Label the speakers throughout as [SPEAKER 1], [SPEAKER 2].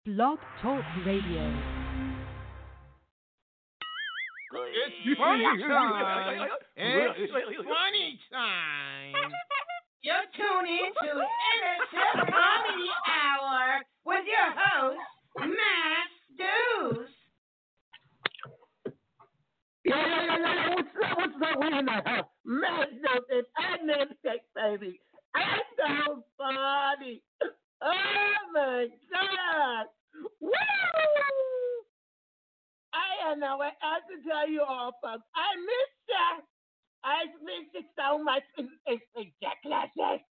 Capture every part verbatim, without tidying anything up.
[SPEAKER 1] Blog Talk Radio.
[SPEAKER 2] It's funny time. It's funny time.
[SPEAKER 3] You're tuning to Innocent Comedy Hour with your host, Max Deuce.
[SPEAKER 4] Yeah, yeah, yeah, yeah. What's up? What's up? We in the house. Max Deuce and Namesake, baby. I'm so funny. Oh, my God. Woo! I don't know what else to tell you all, folks. I miss you. I miss you so much. It's, it's ridiculous.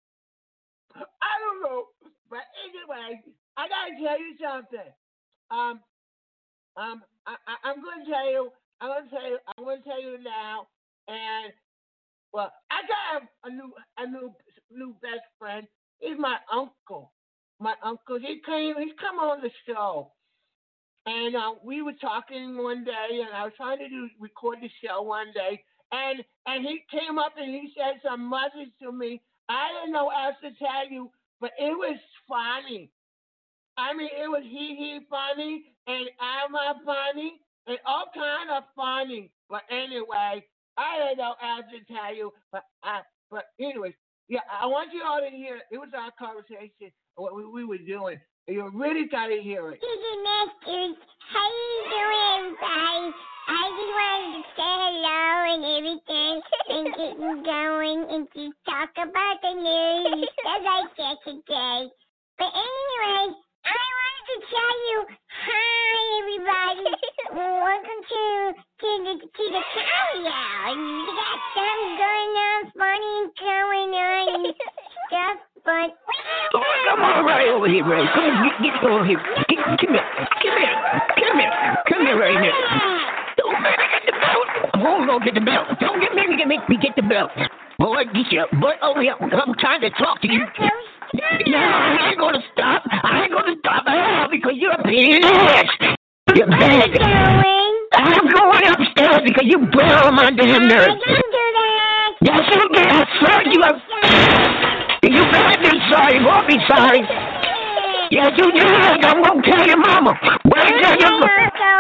[SPEAKER 4] I don't know. But anyway, I got to tell you something. Um, um, I, I, I'm going to tell you, I'm going to tell you, I'm going to tell you now. And, well, I got a, a new, a new, new best friend. He's my uncle. My uncle, he came, he's come on the show. And uh, we were talking one day, and I was trying to do record the show one day. And and he came up and he said some message to me. I didn't know what else to tell you, but it was funny. I mean, it was he he funny, and I'm a funny, and all kind of funny. But anyway, I didn't know what else to tell you. But I, but anyways, yeah, I want you all to hear it. It was our conversation, what we, we were doing. You really got to hear it.
[SPEAKER 5] Gigi Masters, how you doing, everybody? I just wanted to say hello and everything and get you going and just talk about the news as I said today. But anyway, I wanted to tell you, hi, everybody. Welcome to, to the to the comedy hour. We got something going on, funny going on and stuff, but...
[SPEAKER 6] Oh, come on right over here, Ray. Come on, get, get over here. Get, come here. Come here. Come here. Come here right here. Don't make me get the belt. Hold on, get the belt. Don't get me to make me get the belt. Boy, get your butt over here. I'm trying to talk to you. No, I ain't gonna stop. I ain't gonna stop at all because you're a pain in the ass. You're bad. I'm going upstairs because you blow on my damn nerves.
[SPEAKER 5] Don't do that.
[SPEAKER 6] Yes, okay. I swear you are... You better be sorry. You won't be sorry. Yes, you do. I'm going to tell your mama. Where is your mama?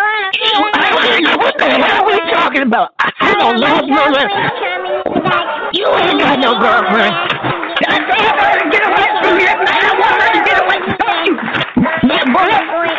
[SPEAKER 6] I don't know what the hell we're talking about. I don't know. You ain't got no girlfriend. I want her to get away from you. I want her to get away from you. Man, boy.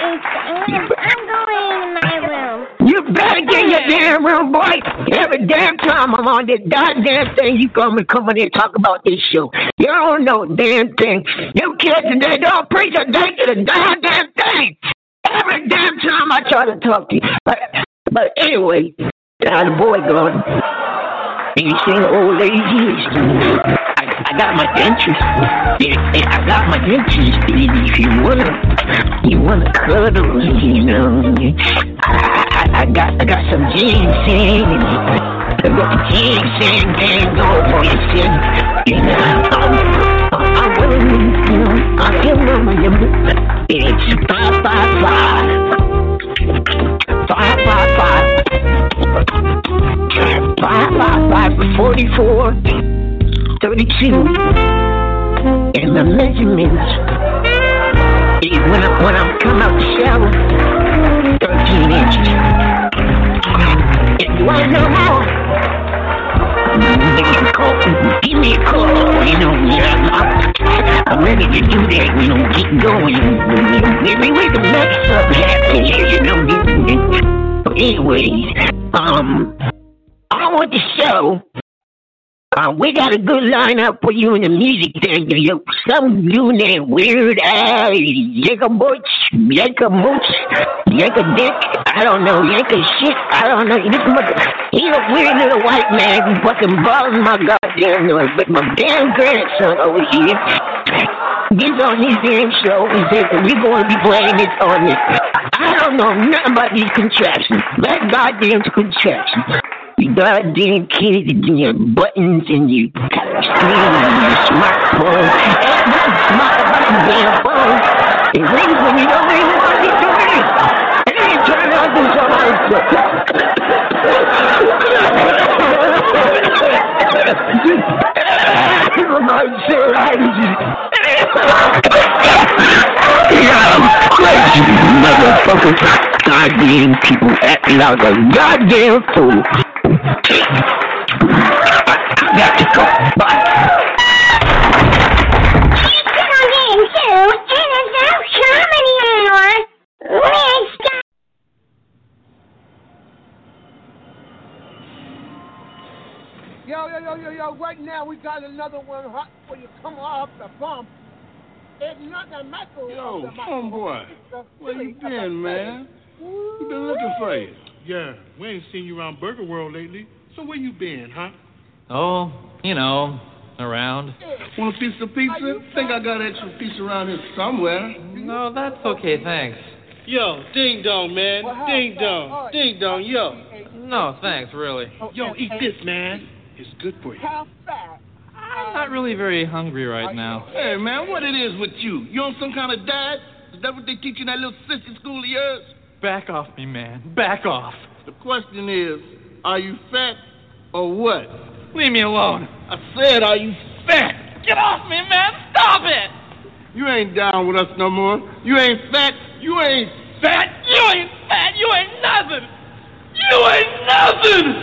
[SPEAKER 5] I'm going in my room.
[SPEAKER 6] You better get in your damn room, boy. Every damn time I'm on this goddamn thing, you come and come in here and talk about this show. You don't know a damn thing. You kids, they don't preach a day to the goddamn thing. Every damn time I try to talk to you. But, but anyway, now the boy gone. And you seen the old lady here. I, I got my dentures. Yeah, I got my dentures. If you wanna, you wanna cuddle, you know. I, I, I got, I got some ginseng. I got ginseng and go for your sin. You know, I'm, I'm willing, you know, I can remember. It's five, five, five, five, five, five. Five, five, five, forty-four, thirty-two, and the measurements, when, I, when I'm come out the shower, thirteen inches. If you want no more, give me a call, give me a call, you know, yeah, I'm, I'm ready to do that, you know, get going, maybe we can make something happen here, you know. But anyways, um... I want to show, uh, we got a good lineup for you in the music thing. You know, some doing that weird ass, yanka butch, yanka mooch, yanka dick, I don't know, yanka shit, I don't know. This mother, he's a weird little white man who fucking bothers my goddamn noise. But my damn grandson over here gets on his damn show and says that we're going to be playing this on this. I don't know nothing about these contraptions. That goddamn contraption. You goddamn kids and your buttons and your screen and your smartphone. Everything's smart about the damn phone. It rings when you don't even want it to ring. And then you turn on to some other stuff. For my sake, I just... Yeah. crazy motherfuckers. Goddamn people acting like a goddamn fool. I, I got to go. Bye.
[SPEAKER 4] Yo, yo, yo, yo, yo, right now we got another one hot for you. Come off the bump. It's not the Michael.
[SPEAKER 2] Yo,
[SPEAKER 4] the
[SPEAKER 2] homeboy, where you been, man? We've been looking for you. Yeah, we ain't seen you around Burger World lately. So where you been, huh?
[SPEAKER 7] Oh, you know, around.
[SPEAKER 2] Want a piece of pizza? Think I got an extra piece around here somewhere.
[SPEAKER 7] No, that's okay, thanks.
[SPEAKER 8] Yo, ding dong, man. Ding dong. Ding dong, yo.
[SPEAKER 7] No, thanks, really.
[SPEAKER 2] Yo, eat this, man. It's good for you.
[SPEAKER 4] How fast?
[SPEAKER 7] I'm not really very hungry right now.
[SPEAKER 2] Hey, man, what it is with you? You on some kind of diet? Is that what they teach you in that little sissy school of yours?
[SPEAKER 7] Back off me, man. Back off.
[SPEAKER 2] The question is, are you fat or what?
[SPEAKER 7] Leave me alone.
[SPEAKER 2] I said, are you fat?
[SPEAKER 7] Get off me, man. Stop it.
[SPEAKER 2] You ain't down with us no more. You ain't fat. You ain't fat.
[SPEAKER 7] You ain't fat. You ain't nothing. You ain't nothing.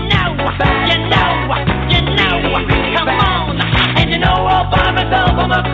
[SPEAKER 9] I'm a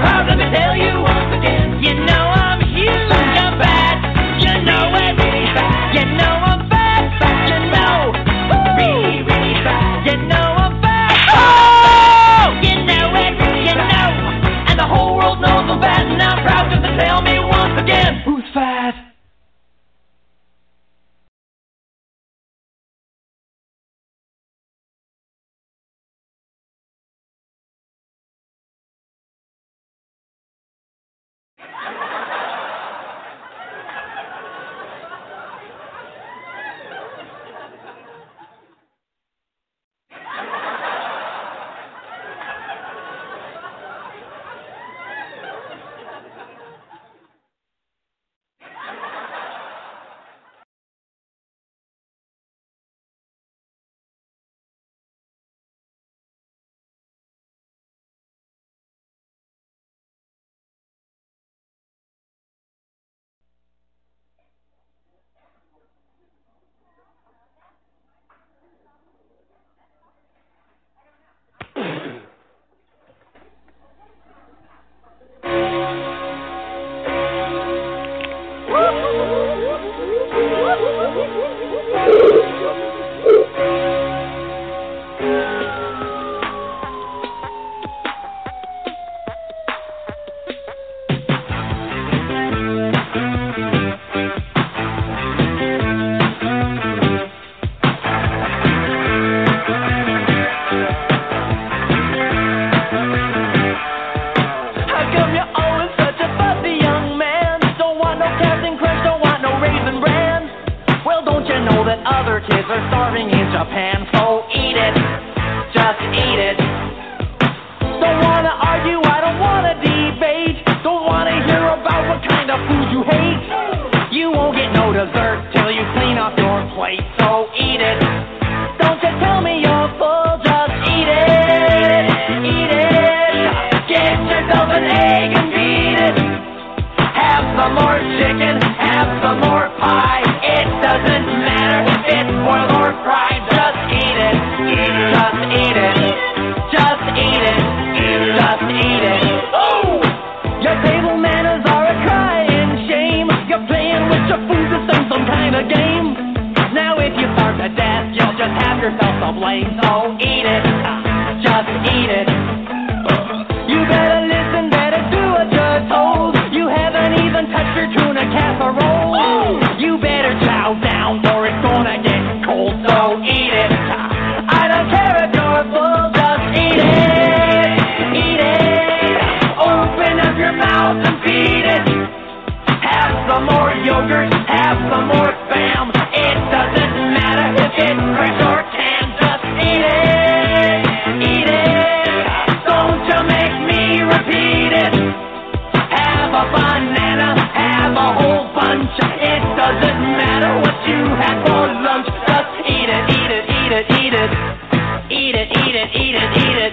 [SPEAKER 9] yourself a blame, so eat it, just eat it. You better listen, better do what you're told. You haven't even touched your tuna casserole. You better chow down or it's gonna get cold, so eat it. I don't care if you're full, just eat it, eat it. Open up your mouth and feed it. Have some more yogurt, have some more Spam. It doesn't matter if it's fresh or canned, just eat it, eat it. Don't you make me repeat it. Have a banana, have a whole bunch. It doesn't matter what you had for lunch, just eat it, eat it, eat it, eat it. Eat it, eat it, eat it, eat it.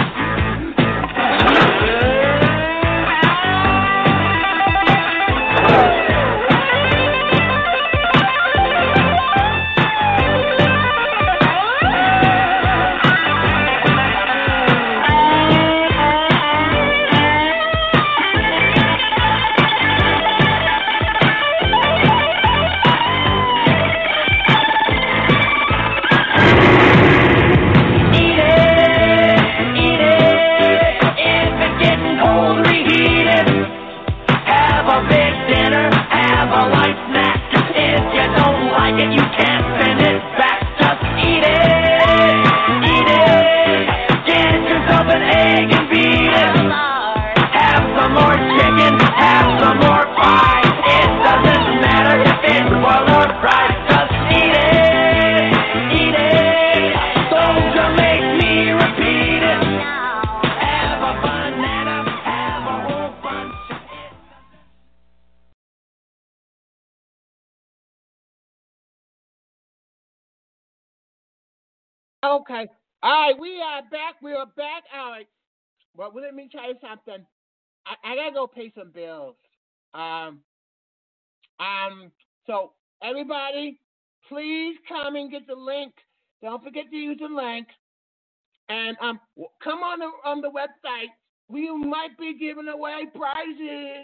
[SPEAKER 9] You can't send it back, just eat it, eat it. Get yourself an egg and beat it. Have some more chicken, have some more pie. It doesn't matter if it's boiled or fried, just eat it, eat it. Don't you make me repeat it. Have a banana, have a whole bunch.
[SPEAKER 4] Okay. All right, we are back. We are back. All right. Well, let me tell you something. I, I gotta go pay some bills. Um. Um. So everybody, please come and get the link. Don't forget to use the link. And um, come on the on the website. We might be giving away prizes.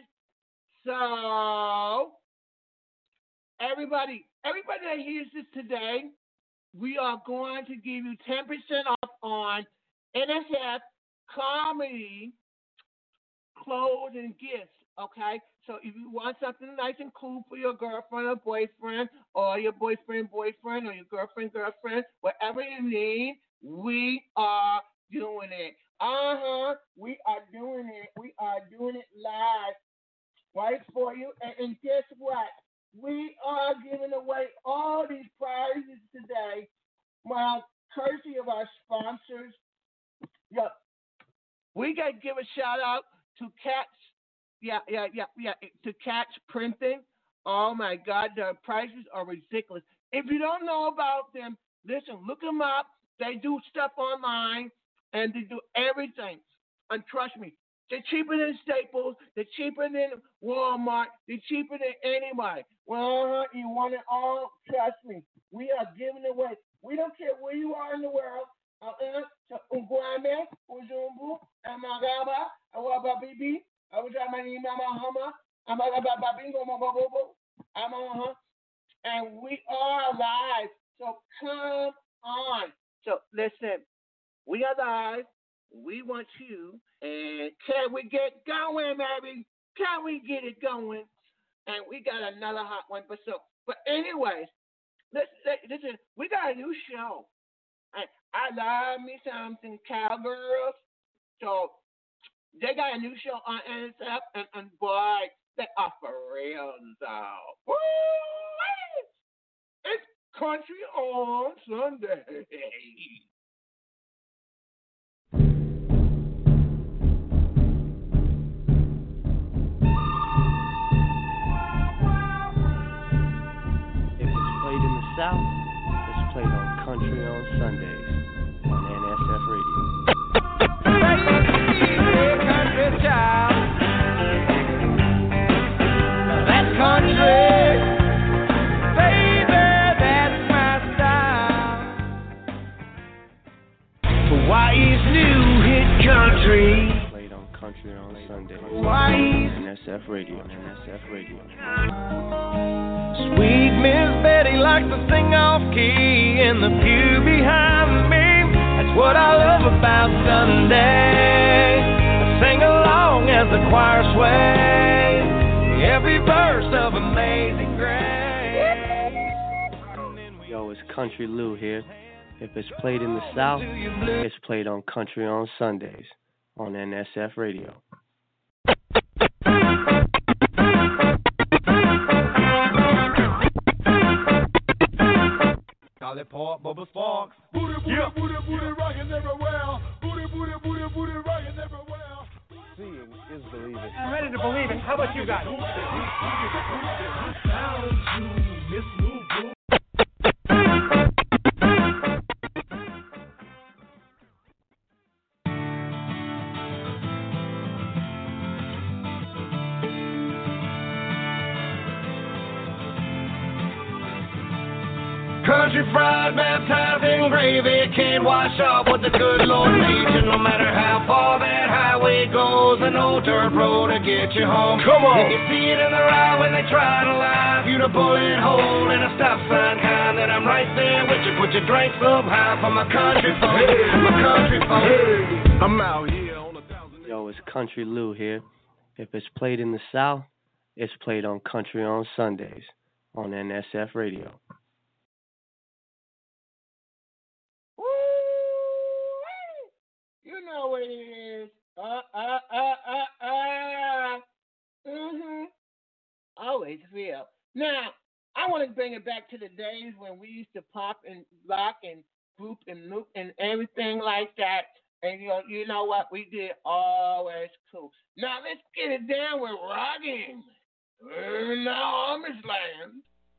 [SPEAKER 4] So everybody, everybody that hears this today, we are going to give you ten percent off on N S F comedy clothes and gifts, okay? So if you want something nice and cool for your girlfriend or boyfriend, or your boyfriend, boyfriend, or your girlfriend, girlfriend, whatever you need, we are doing it. Uh-huh, we are doing it. We are doing it live right for you. And, and guess what? We are giving away all these prizes today, well, courtesy of our sponsors. Yeah, we got to give a shout out to Catch. Yeah, yeah, yeah, yeah, to Catch Printing. Oh my God, their prices are ridiculous. If you don't know about them, listen, look them up. They do stuff online and they do everything. And trust me, they're cheaper than Staples. They're cheaper than Walmart. They're cheaper than anybody. Well, you want it all? Trust me. We are giving away. We don't care where you are in the world. Uh-uh. Ungwame, Uzumbu, Amagaba, Awababibi, Awujamani Mama Hama, Amagababingo Mabobo, Amaha. And we are live. So come on. So listen, we are live. We want you. And can we get going, baby? Can we get it going? And we got another hot one. But so, but anyways, listen, listen, we got a new show. And I love me something cowgirls. So they got a new show on N S F, and, and boy, they are for real though. Woo! It's Country on Sunday.
[SPEAKER 10] South is played on Country on Sundays on N S F Radio. Country child, that's country, baby, that's my style. Hawaii's new hit country played on Country on on Sundays on N S F Radio. N S F Radio.
[SPEAKER 9] Sweet Miss Betty likes to sing off key in the pew behind me. That's what I love about Sunday. I sing along as the choir sways every verse of Amazing Grace.
[SPEAKER 10] Yo, it's Country Lou here. If it's played in the South, it's played on Country on Sundays on N S F Radio.
[SPEAKER 9] Dolly Park, Bubba Sparks.
[SPEAKER 2] Booty, booty, yeah. booty, booty, rockin' everywhere. Booty, booty, booty, booty, rockin' everywhere.
[SPEAKER 11] Seeing is believing.
[SPEAKER 12] I'm ready to believe it. How about you guys?
[SPEAKER 9] Country fried, baptized in gravy, can't wash off what the good Lord made you. No matter how far that highway goes, an old dirt road to get you home. Come on! You can see it in their eye when they try to lie. If you'd a bullet hole in a stop sign kind, then I'm right there with you. Put your drinks up high for my country folk. Hey, my country folk. Hey, I'm out here on a thousand.
[SPEAKER 10] Yo, it's Country Lou here. If it's played in the South, it's played on Country on Sundays on N S F Radio.
[SPEAKER 4] You know what it is. Uh, uh, uh, uh, uh. Mm-hmm. Always real. Now, I want to bring it back to the days when we used to pop and lock and group and loop and everything like that. And you know, you know what? We did always cool. Now, let's get it down with rocking. Uh, now, Amish land.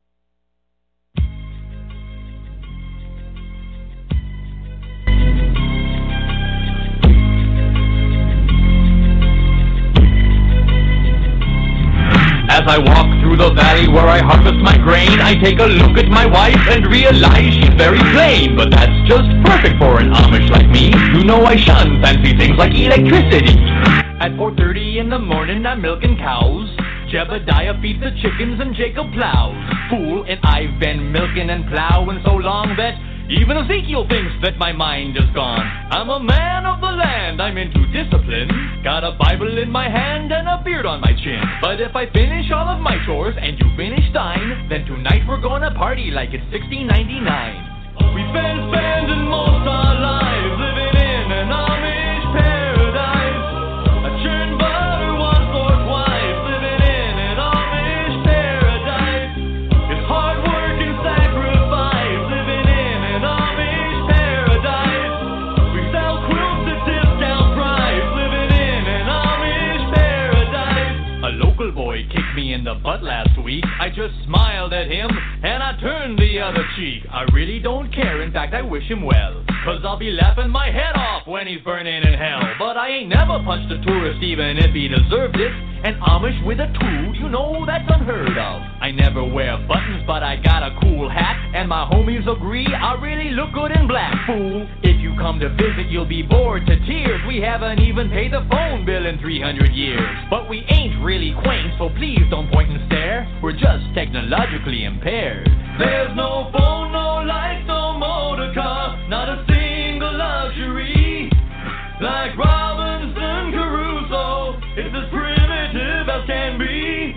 [SPEAKER 7] As I walk through the valley where I harvest my grain, I take a look at my wife and realize she's very plain. But that's just perfect for an Amish like me. You know I shun fancy things like electricity. At four thirty in the morning I'm milking cows. Jebediah feeds the chickens and Jacob plows. Fool, and I've been milking and plowing so long that even Ezekiel thinks that my mind is gone. I'm a man of the land, I'm into discipline. Got a Bible in my hand and a beard on my chin. But if I finish all of my chores and you finish thine, then tonight we're gonna party like it's sixteen ninety-nine. We've been spending most our lives living in an Amish paradise. I churn butter once or twice, living in an Amish paradise. It's hard work and sacrifice, living in an Amish paradise. We sell quilts at discount price, living in an Amish paradise. A local boy kicked me in the butt last week. I just smiled at him and I turned the other cheek. I really don't care, in fact I wish him well, cause I'll be laughing my head off when he's burning in hell. But I ain't never punched a tourist even if he deserved it. An Amish with a tool, you know that's unheard of. I never wear buttons but I got a cool hat, and my homies agree I really look good in black. Fool, if you come to visit you'll be bored to tears. We haven't even paid the phone bill in three hundred years. But we ain't really quaint, so please don't point and stare. We're just technologically impaired. There's no phone, no lights, no motor car, not a single luxury. Like Robinson Crusoe, it's as primitive as can be.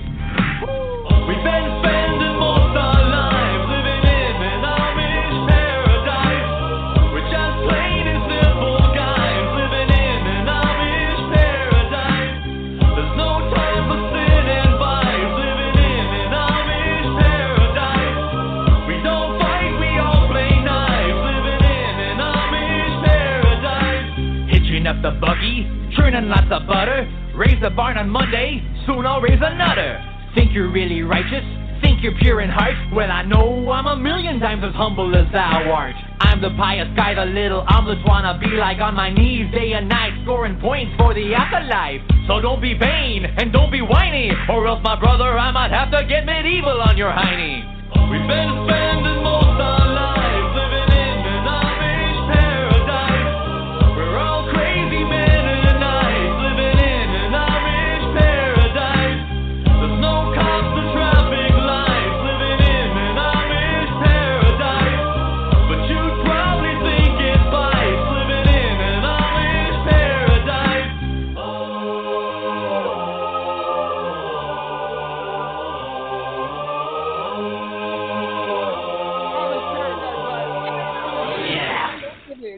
[SPEAKER 7] We've been spending most our lives living in an Amish paradise. We're just plain and simple guys living in an Amish paradise. There's no time for sin and vice, living in an Amish paradise. We don't fight, we all play nice, living in an Amish paradise. Hitching up the buggy, churning lots of butter. Raise the barn on Monday, soon I'll raise another. Think you're really righteous? Think you're pure in heart? Well, I know I'm a million times as humble as thou art. I'm the pious guy the little omelets wanna be like, on my knees day and night, scoring points for the afterlife. So don't be vain and don't be whiny, or else, my brother, I might have to get medieval on your hiney. We've been spending most our lives living in an Amish paradise. We're all crazy men and nice, living in an Amish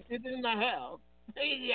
[SPEAKER 4] It's in the house. Yeah.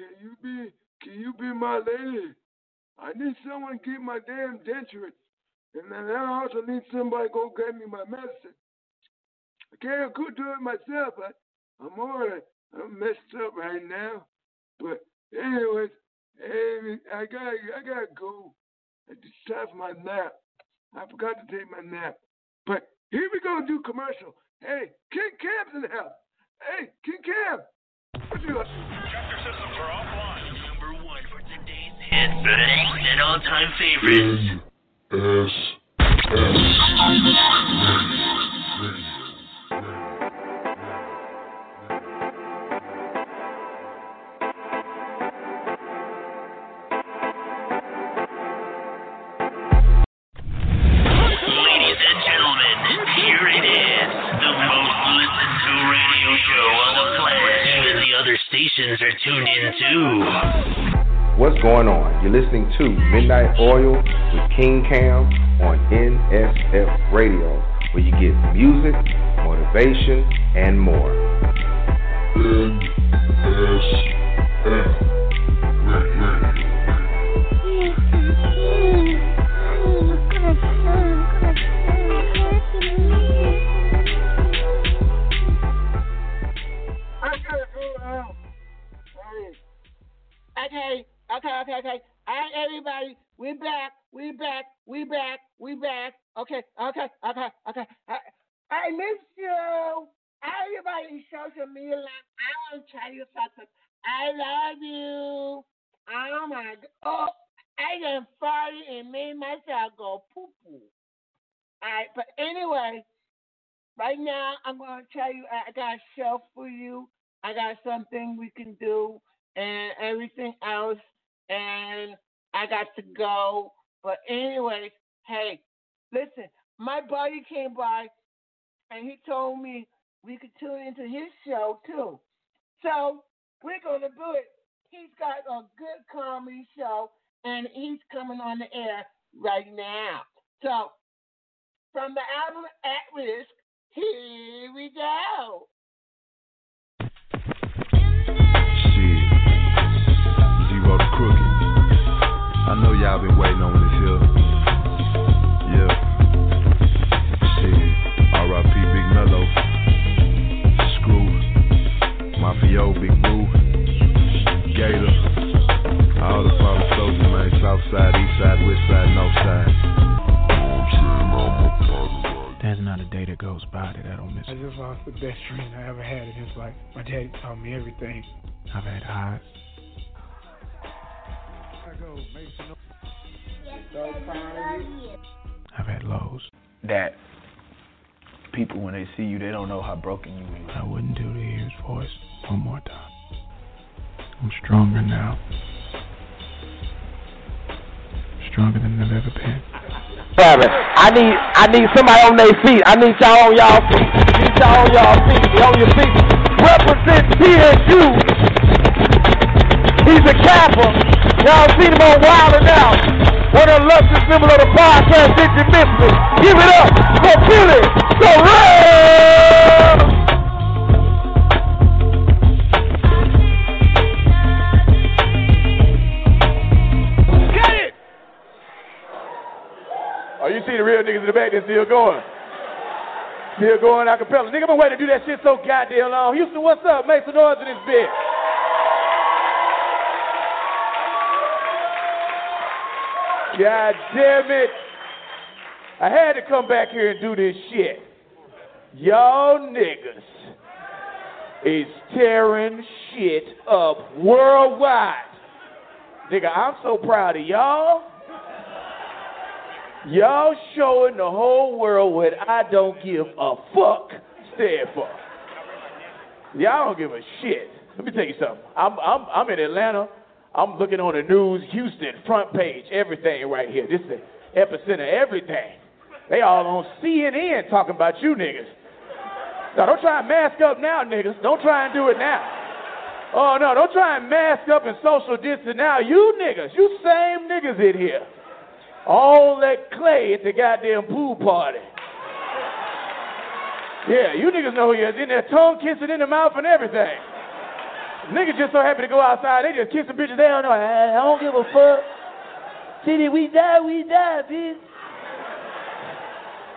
[SPEAKER 13] I need someone to keep my damn dentures And then I also need somebody to go get me my medicine. I can't go do it myself. I, I'm already, I'm messed up right now. But anyways, hey, I gotta, I gotta go. It's time for my nap. I forgot to take my nap. But here we go do commercial. Hey, King Cam's in the house. Hey, King Cam. What you up to?
[SPEAKER 14] Chapter systems are offline. Number one for today's hits and all-time favorites.
[SPEAKER 15] S S
[SPEAKER 14] Are tuned in too.
[SPEAKER 11] What's going on? You're listening to Midnight Oil with King Cam on N S F Radio, where you get music, motivation, and more.
[SPEAKER 15] N S F Radio.
[SPEAKER 4] Okay, okay, okay, okay. All right, everybody, we back, we back, we back, we back. Okay, okay, okay, okay. I, I miss you. Everybody in social media land, I want to tell you something. I love you. Oh my God. Oh, I done farted and made myself go poo poo. All right, but anyway, right now I'm going to tell you I got a show for you. I got something we can do and everything else, and I got to go. But anyway, hey, listen, my buddy came by, and he told me we could tune into his show, too. So we're going to do it. He's got a good comedy show, and he's coming on the air right now. So from the album At Risk, here we go.
[SPEAKER 16] Crooked. I know y'all been waiting on this here. Yeah. Shit. R I P Big Mellow. Screw. Mafio, Big Boo. Gator. All the fallen soldiers, man. South side, east side, west side, north side.
[SPEAKER 17] There's not a day that goes by that I don't miss.
[SPEAKER 18] I just lost the best friend I ever had in his life. My daddy taught me everything.
[SPEAKER 17] I've had highs. I've had lows.
[SPEAKER 19] That people, when they see you, they don't know how broken you are.
[SPEAKER 17] I wouldn't do to hear his voice one more time. I'm stronger now. Stronger than I've ever been.
[SPEAKER 20] Baby, I need, I need somebody on their feet. I need y'all on y'all feet. I need y'all on y'all feet. Be on your feet. Represent T S U. He's a capper. Y'all seen him on Wild and Out. One of the luckiest members of the podcast. Did you miss me? Give it up for Billy Sorrell.
[SPEAKER 19] Get it! Oh, you see the real niggas in the back, they're still going. Still going a cappella. Nigga, I've been waiting to do that shit so goddamn long. Houston, what's up? Make some noise in this bitch. God damn it. I had to come back here and do this shit. Y'all niggas is tearing shit up worldwide. Nigga, I'm so proud of y'all. Y'all showing the whole world what I don't give a fuck stand for. Y'all don't give a shit. Let me tell you something. I'm, I'm, I'm in Atlanta. I'm looking on the news, Houston, front page, everything right here. This is the epicenter, everything. They all on C N N talking about you niggas. Now, don't try and mask up now, niggas. Don't try and do it now. Oh, no, don't try and mask up and social distance now. You niggas, you same niggas in here. All that clay at the goddamn pool party. Yeah, you niggas know who you is. In there, tongue kissing in the mouth and everything. Niggas just so happy to go outside, they just kissing bitches. They don't know. I don't give a fuck. City, we die, we die, bitch.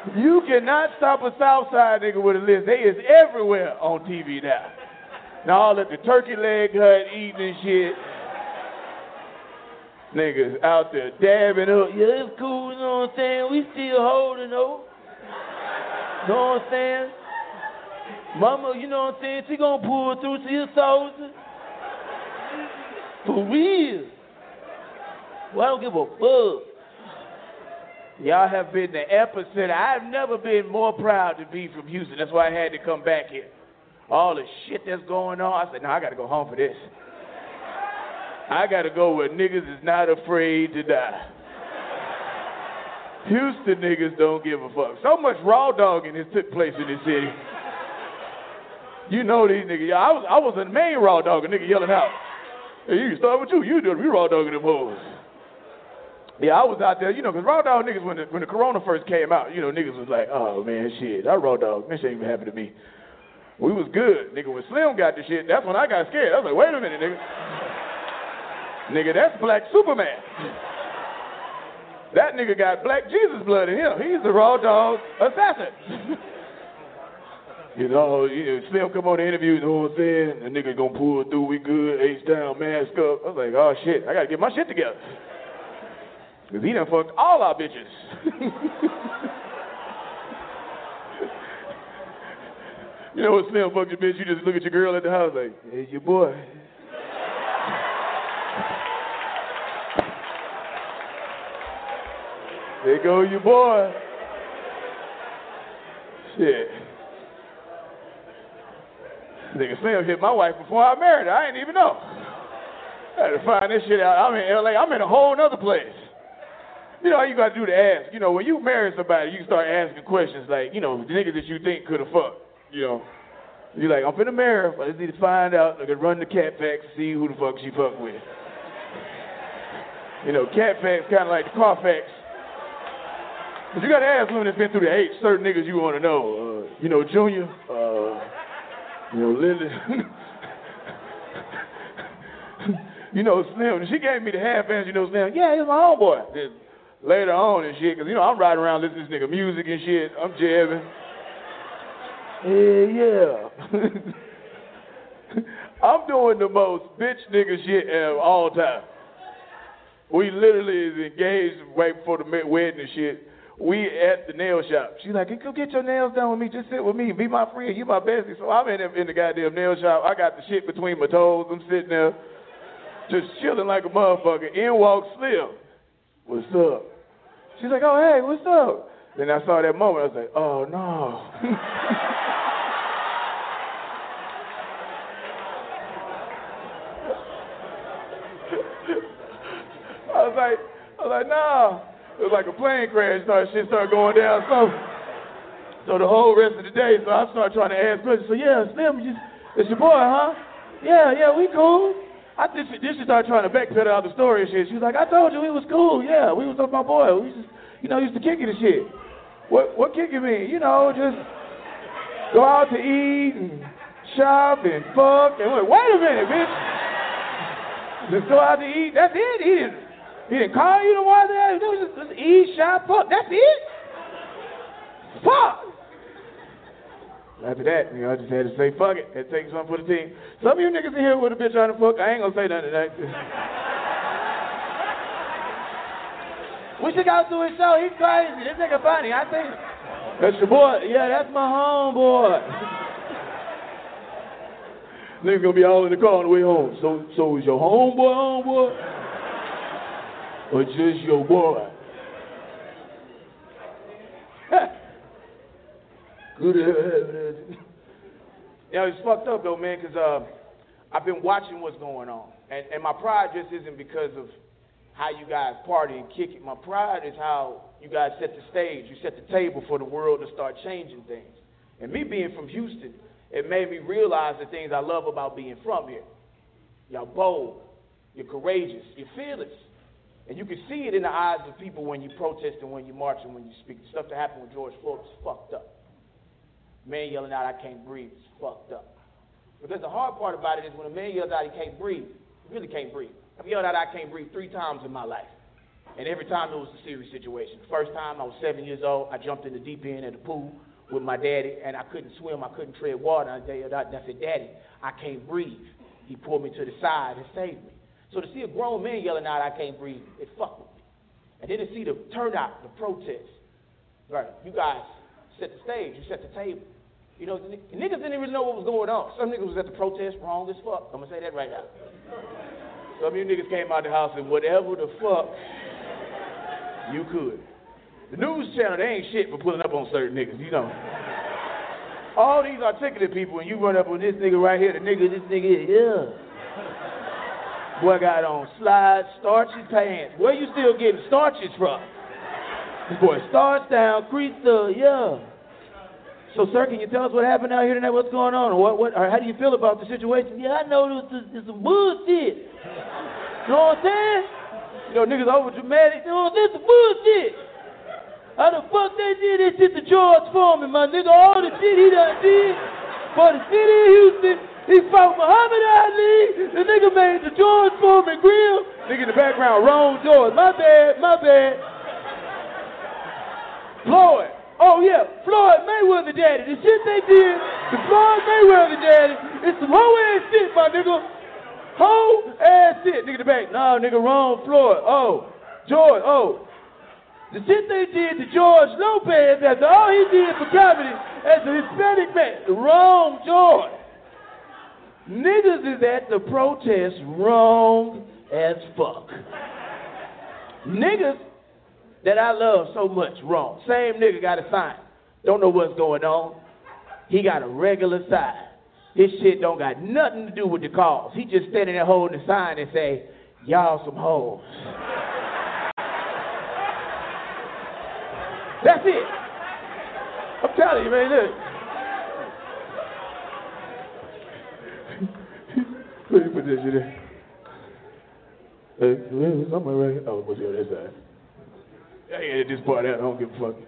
[SPEAKER 19] You cannot stop a Southside nigga with a list. They is everywhere on T V now. Now all at the turkey leg hut eating and shit. Niggas out there dabbing up. Yeah, it's cool, you know what I'm saying? We still holding though. You know what I'm saying? Mama, you know what I'm saying? She gonna pull through to your soldier. For real. Well, I don't give a fuck. Y'all have been the epicenter. I've never been more proud to be from Houston. That's why I had to come back here. All the shit that's going on, I said, no, I got to go home for this. I got to go where niggas is not afraid to die. Houston niggas don't give a fuck. So much raw dogging has took place in this city. You know these niggas. I was I was the main raw dog, a nigga yelling out. Hey, you start with you. You do it. We raw dogging them hoes. Yeah, I was out there, you know, because raw dog niggas, when the, when the corona first came out, you know, niggas was like, oh, man, shit, I raw dog. This ain't even happened to me. We was good. Nigga, when Slim got the shit, that's when I got scared. I was like, wait a minute, nigga. Nigga, that's Black Superman. That nigga got Black Jesus blood in him. He's the raw dog assassin. You know, you know, Slim come on the interview, you know what I'm saying? The nigga gonna pull through, we good, H down, mask up. I was like, oh, shit, I gotta get my shit together. Because he done fucked all our bitches. You know what Slim fucked your bitch? You just look at your girl at the house like, hey, your boy. There go your boy. Shit. Nigga Slim hit my wife before I married her. I didn't even know. I had to find this shit out. I'm in L A. I'm in a whole nother place. You know how you got to do to ask. You know, when you marry somebody, you start asking questions like, you know, the niggas that you think could have fucked. You know, you're like, I'm finna marry her, but I just need to find out. I can run the cat facts and see who the fuck she fucked with. You know, cat facts kind of like the car facts. But you got to ask women that's been through the H, certain niggas you want to know. Uh, you know, Junior, uh, you know, Lily. You know, Slim. She gave me the half answer, you know, Slim. Yeah, he's my homeboy. Then later on and shit, because, you know, I'm riding around listening to this nigga music and shit. I'm jabbing. Yeah, yeah. I'm doing the most bitch nigga shit of all time. We literally is engaged right before the wedding and shit. We at the nail shop. She's like, go get your nails done with me. Just sit with me. Be my friend. You my bestie. So I'm in the, in the goddamn nail shop. I got the shit between my toes. I'm sitting there just chilling like a motherfucker. In walks Slim. What's up? She's like, oh, hey, what's up? Then I saw that moment. I was like, oh, no. I was like, I was like, nah. It was like a plane crash. Started, shit started going down. So, so the whole rest of the day, so I started trying to ask questions. So yeah, Slim, you, it's your boy, huh? Yeah, yeah, we cool. I just, just started trying to backpedal out the story and shit. She was like, I told you we was cool. Yeah, we was with my boy. We just, you know, used to kick it and shit. What, what kick it mean? You know, just go out to eat and shop and fuck and wait, wait a minute, bitch. Just go out to eat. That's it. He didn't. He didn't call you to watch that. It was just, just eat, shop, fuck. That's it. Fuck. After that, you know, I just had to say fuck it. Had to take something for the team. Some of you niggas in here with a bitch trying to fuck. I ain't gonna say nothing tonight. We should go to his show. He's crazy. This nigga funny. I think. That's your boy. Yeah, that's my homeboy. Nigga gonna be all in the car on the way home. So, so is your homeboy, homeboy? Or just your boy? Good. Yeah, it's fucked up though, man, because uh, I've been watching what's going on. And, and my pride just isn't because of how you guys party and kick it. My pride is how you guys set the stage. You set the table for the world to start changing things. And me being from Houston, it made me realize the things I love about being from here. Y'all bold, you're courageous, you're fearless. And you can see it in the eyes of people when you protest and when you march and when you speak. The stuff that happened with George Floyd was fucked up. Man yelling out, I can't breathe, is fucked up. Because the hard part about it is when a man yells out he can't breathe, he really can't breathe. I've yelled out I can't breathe three times in my life. And every time it was a serious situation. The first time I was seven years old, I jumped in the deep end of the pool with my daddy, and I couldn't swim, I couldn't tread water. I said, Daddy, I can't breathe. He pulled me to the side and saved me. So to see a grown man yelling out, I can't breathe, it fucked with me. And then to see the turnout, the protest. Right, you guys set the stage, you set the table. You know, the niggas didn't even know what was going on. Some niggas was at the protest wrong as fuck. I'm gonna say that right now. Some of you niggas came out the house and whatever the fuck you could. The news channel, they ain't shit for pulling up on certain niggas, you know. All these articulate people, and you run up on this nigga right here, the nigga, this nigga, yeah. Boy got on slides, starchy pants. Where you still getting starches from? This boy starch down, creased up, yeah. So, sir, can you tell us what happened out here tonight? What's going on? Or what, what, or how do you feel about the situation? Yeah, I know this is some bullshit. You know what I'm saying? You know, niggas over dramatic. You know, this is bullshit. How the fuck they did this shit to George Foreman, my nigga? All the shit he done did for the city of Houston. He fought Muhammad Ali. The nigga made the George Foreman grill. Nigga in the background, Ron George. My bad, my bad. Floyd. Oh, yeah, Floyd Mayweather daddy. The shit they did to Floyd Mayweather daddy, it's some whole ass shit, my nigga. Whole ass shit. Nigga in the back. Nah, nigga, wrong Floyd. Oh, George, oh. The shit they did to George Lopez after all he did for comedy as a Hispanic man. The wrong George. Niggas is at the protest wrong as fuck. Niggas that I love so much wrong. Same nigga got a sign. Don't know what's going on. He got a regular sign. This shit don't got nothing to do with the cause. He just standing there holding the sign and say, y'all some hoes. That's it. I'm telling you, man, look. Let me put this shit in. Hey, somewhere right here. Oh, what's the other side? I ain't at this part out. I don't give a fuck.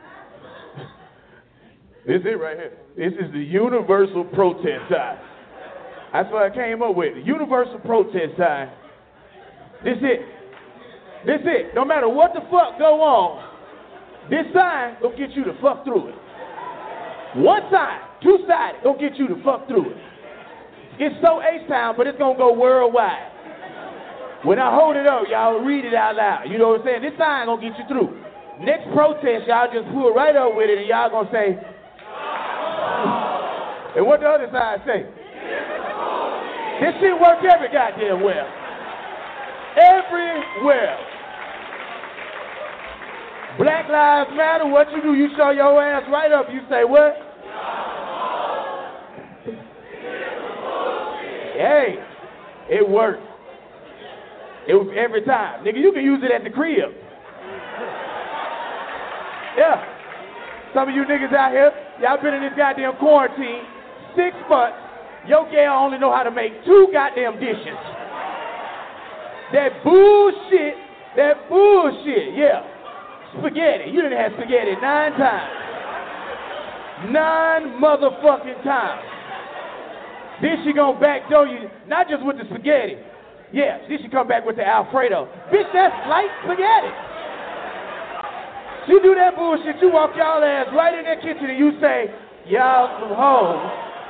[SPEAKER 19] This is it right here. This is the universal protest sign. That's what I came up with. The universal protest sign. This it. This it. No matter what the fuck go on, this sign gonna get you to fuck through it. One side, two-sided, gonna get you to fuck through it. It's so H-Town, but it's gonna go worldwide. When I hold it up, y'all read it out loud. You know what I'm saying? This sign gonna get you through. Next protest, y'all just pull right up with it and y'all gonna say, and what the other side say? This shit work every goddamn well. Everywhere. Black Lives Matter, what you do, you show your ass right up. You say what? Hey, it works. It was every time. Nigga, you can use it at the crib. Yeah. Some of you niggas out here, y'all been in this goddamn quarantine six months. Your gal only know how to make two goddamn dishes. That bullshit, that bullshit, yeah. Spaghetti. You done had spaghetti nine times. Nine motherfucking times. Then she gonna backdoor you, not just with the spaghetti. Yeah, then she come back with the Alfredo. Bitch, that's light spaghetti. She do that bullshit, you walk y'all ass right in that kitchen and you say, y'all some hoes.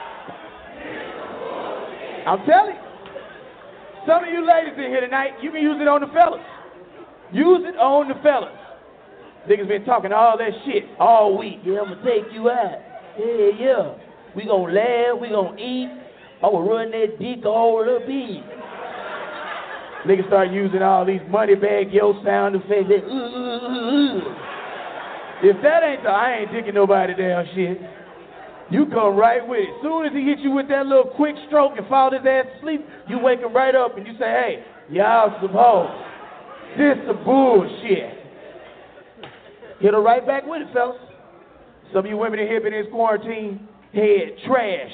[SPEAKER 19] I'm telling you. Some of you ladies in here tonight, you can use it on the fellas. Use it on the fellas. Niggas been talking all that shit all week. Yeah, I'm gonna take you out. Yeah, yeah. We gonna laugh, we gonna eat. I'm gonna run that dick all the beat. Niggas start using all these money bag yo sound effects. That, uh, uh, uh, uh. If that ain't the I ain't dicking nobody down shit, you come right with it. Soon as he hit you with that little quick stroke and fall his ass asleep, you wake him right up and you say, hey, y'all some hoes. This some bullshit. Hit her right back with it, fellas. Some of you women in here been in this quarantine, head trash.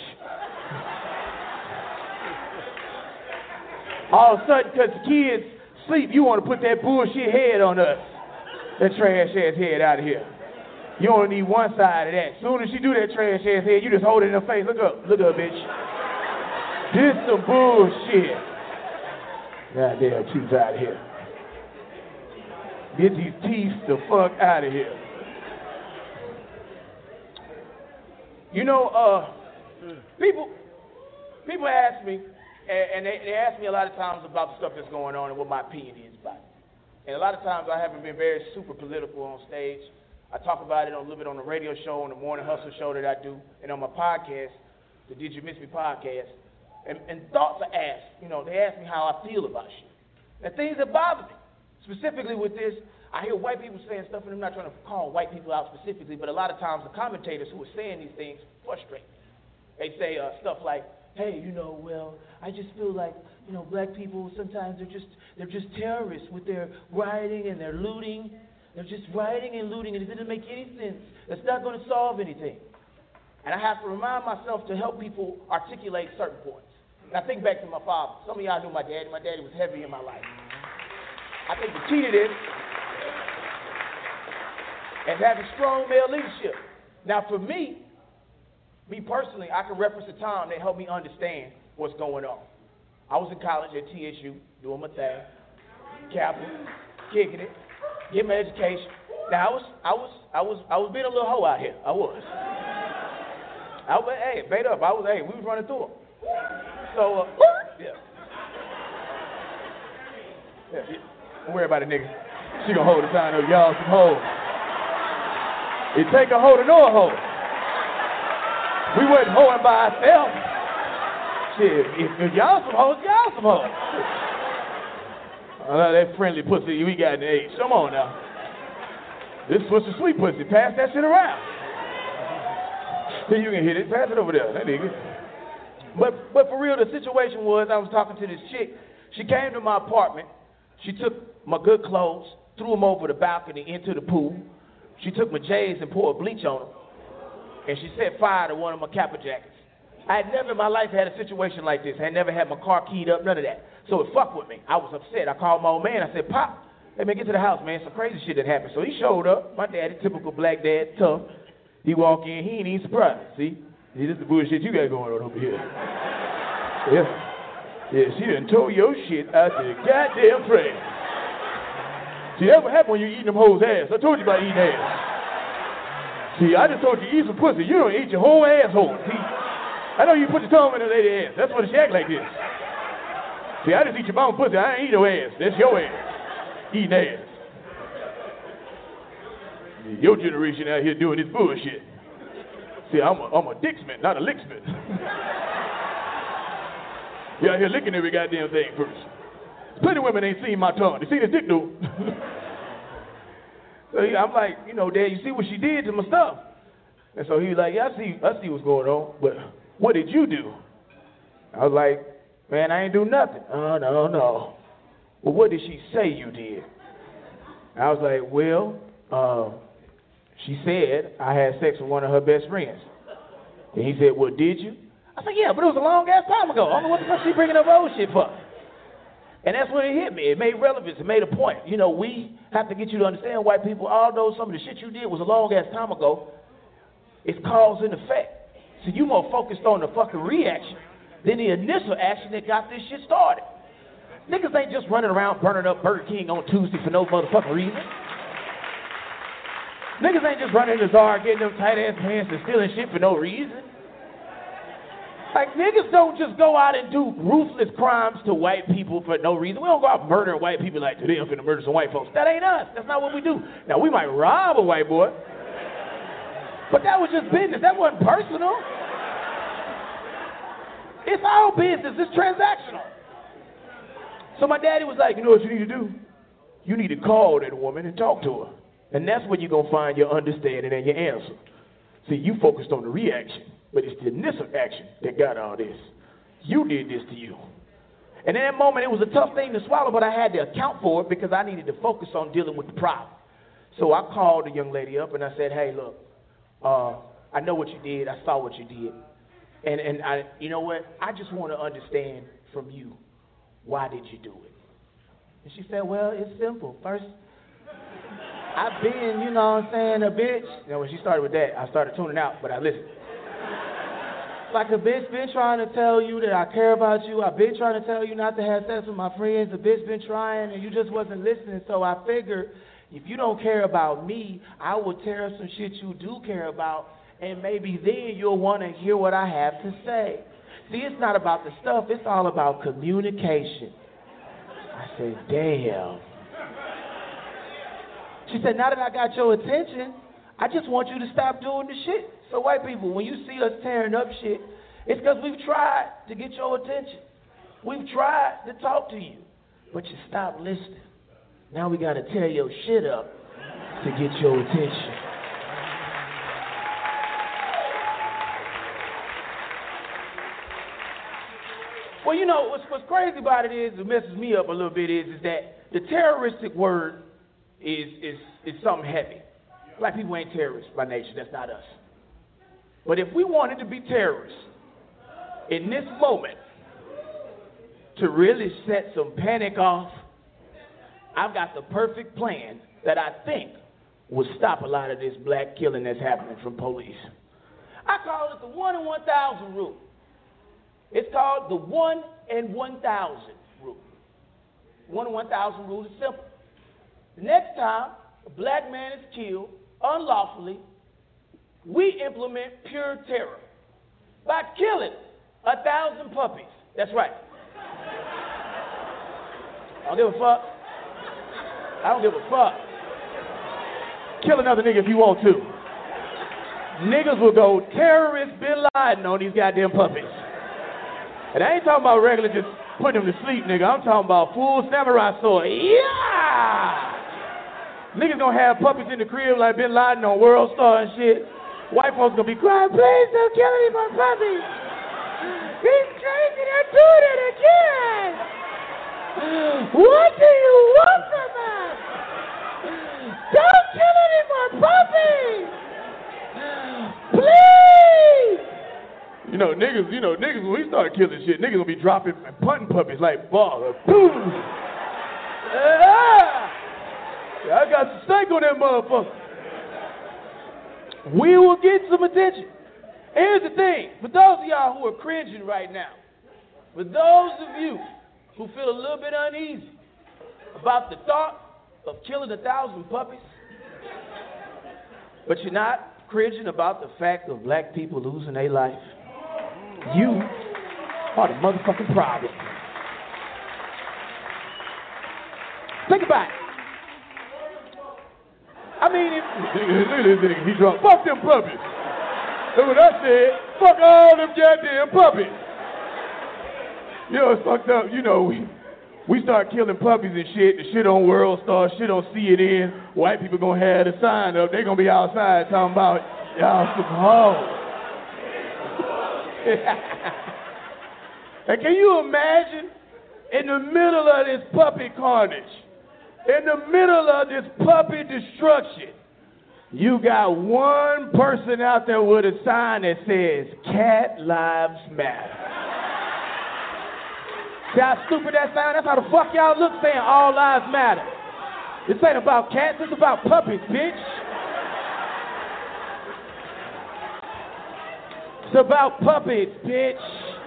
[SPEAKER 19] All of a sudden, because the kids sleep, you want to put that bullshit head on us. That trash ass head out of here. You only need one side of that. As soon as she do that trash ass head, you just hold it in her face. Look up, look up, bitch. This some bullshit. Goddamn, she's out of here. Get these teeth the fuck out of here. You know, uh, people, people ask me, and, and they, they ask me a lot of times about the stuff that's going on and what my opinion is about it. And a lot of times I haven't been very super political on stage. I talk about it a little bit on the radio show, on the Morning Hustle show that I do, and on my podcast, the Did You Miss Me podcast. And, and thoughts are asked. You know, they ask me how I feel about shit. And things that bother me. Specifically with this, I hear white people saying stuff, and I'm not trying to call white people out specifically, but a lot of times the commentators who are saying these things frustrate me. They say uh, stuff like, hey, you know, well, I just feel like, you know, black people sometimes they're just they're just terrorists with their rioting and their looting. They're just rioting and looting, and it doesn't make any sense. It's not going to solve anything. And I have to remind myself to help people articulate certain points. And I think back to my father. Some of y'all knew my daddy. My daddy was heavy in my life. I think the key to this is having strong male leadership. Now, for me, me personally, I can reference a time that helped me understand what's going on. I was in college at T S U, doing my thing, Kappa, kicking it, getting my education. Now I was, I was, I was, I was being a little hoe out here. I was. I was, hey, bait up. I was, hey, we was running through them. So, uh, yeah. Yeah, yeah. Don't worry about it, nigga. She gonna hold the sign up. Y'all some hoes. It take a hoe to know a hoe. We wasn't hoeing by ourselves. Shit, if, if y'all some hoes, y'all some hoes. Uh, that friendly pussy we got in the age. Come on now. This pussy sweet pussy. Pass that shit around. Here you can hit it. Pass it over there. That nigga. But but for real, the situation was I was talking to this chick. She came to my apartment. She took my good clothes, threw them over the balcony into the pool. She took my J's and poured bleach on them. And she set fire to one of my Kappa jackets. I had never in my life had a situation like this. I had never had my car keyed up, none of that. So it fucked with me. I was upset. I called my old man. I said, Pop, let me get to the house, man. Some crazy shit that happened. So he showed up. My daddy, typical black dad, tough. He walk in. He ain't even surprised. See? See, this is the bullshit you got going on over here. Yeah. Yeah, she done tore your shit out the goddamn frame. See, that's what happened when you eating them hoes' ass. I told you about eating ass. See, I just told you eat some pussy. You don't eat your whole asshole. See? I know you put your tongue in the lady's ass. That's what she act like this. See, I just eat your mama pussy. I ain't eat no ass. That's your ass. Eating ass. Your generation out here doing this bullshit. See, I'm a, I'm a dicksmith, not a licksmith. You out here licking every goddamn thing first. Plenty of women ain't seen my tongue. They see this dick though. So yeah, I'm like, you know, Dad, you see what she did to my stuff? And so he was like, yeah, I see, I see what's going on, but what did you do? I was like, man, I ain't do nothing. Oh, no, no. Well, what did she say you did? I was like, well, uh, she said I had sex with one of her best friends. And he said, well, did you? I said, yeah, but it was a long ass time ago. I don't know what the fuck she bringing up old shit for. And that's when it hit me. It made relevance. It made a point. You know, we have to get you to understand, white people, although some of the shit you did was a long ass time ago, it's cause and effect. So you more focused on the fucking reaction than the initial action that got this shit started. Niggas ain't just running around burning up Burger King on Tuesday for no motherfucking reason. Niggas ain't just running in the Zara getting them tight ass pants and stealing shit for no reason. Like, niggas don't just go out and do ruthless crimes to white people for no reason. We don't go out murdering white people like, today I'm finna murder some white folks. That ain't us. That's not what we do. Now, we might rob a white boy, but that was just business. That wasn't personal. It's our business. It's transactional. So my daddy was like, you know what you need to do? You need to call that woman and talk to her. And that's where you're going to find your understanding and your answer. See, you focused on the reaction, but it's the initial action that got all this. You did this to you. And in that moment, it was a tough thing to swallow, but I had to account for it because I needed to focus on dealing with the problem. So I called the young lady up and I said, hey, look, uh, I know what you did. I saw what you did. And, and I, you know what? I just want to understand from you, why did you do it? And she said, well, it's simple. First, I've been, you know what I'm saying, a bitch. You know, when she started with that, I started tuning out, but I listened. Like a bitch been trying to tell you that I care about you. I've been trying to tell you not to have sex with my friends. The bitch been trying and you just wasn't listening. So I figured If you don't care about me, I will tear up some shit you do care about, and maybe then you'll want to hear what I have to say. See, it's not about the stuff, it's all about communication. I said, damn. She said, now that I got your attention, I just want you to stop doing the shit. So white people, when you see us tearing up shit, it's because we've tried to get your attention. We've tried to talk to you, but you stopped listening. Now we got to tear your shit up to get your attention. Well, you know, what's, what's crazy about it is, it messes me up a little bit, is, is that the terroristic word is, is, is something heavy. Black people ain't terrorists by nature, that's not us. But if we wanted to be terrorists in this moment to really set some panic off, I've got the perfect plan that I think will stop a lot of this black killing that's happening from police. I call it the one in one thousand rule. It's called the one in one thousand rule. One in one thousand rule is simple. The next time a black man is killed unlawfully, we implement pure terror by killing a thousand puppies. That's right. I don't give a fuck. I don't give a fuck. Kill another nigga if you want to. Niggas will go terrorist Bin Laden on these goddamn puppies. And I ain't talking about regular just putting them to sleep, nigga. I'm talking about full samurai sword. Yeah! Niggas gonna have puppies in the crib like Bin Laden on World Star and shit. White folks gonna be crying, please don't kill any more puppies. He's crazy, they're doing it again. What do you want from us? Don't kill any more puppies! Please! You know, niggas, you know, niggas, when we start killing shit, niggas gonna be dropping and punting puppies like balls. Boom! Ah! I got some steak on that motherfucker. We will get some attention. Here's the thing, for those of y'all who are cringing right now, for those of you who feel a little bit uneasy about the thought of killing a thousand puppies, but you're not cringing about the fact of black people losing their life, you are the motherfucking problem. Think about it. I mean, if, look at this nigga, he drunk. Fuck them puppies. That's what I said. Fuck all them goddamn puppies. You know, it's fucked up. You know, we, we start killing puppies and shit. The shit on World Star, shit on C N N. White people gonna have the sign up. They gonna be outside talking about y'all some hoes. And can you imagine in the middle of this puppy carnage, in the middle of this puppy destruction, you got one person out there with a sign that says, Cat Lives Matter. See how stupid that sound? That's how the fuck y'all look saying all lives matter. This ain't about cats, it's about puppies, bitch. It's about puppies, bitch.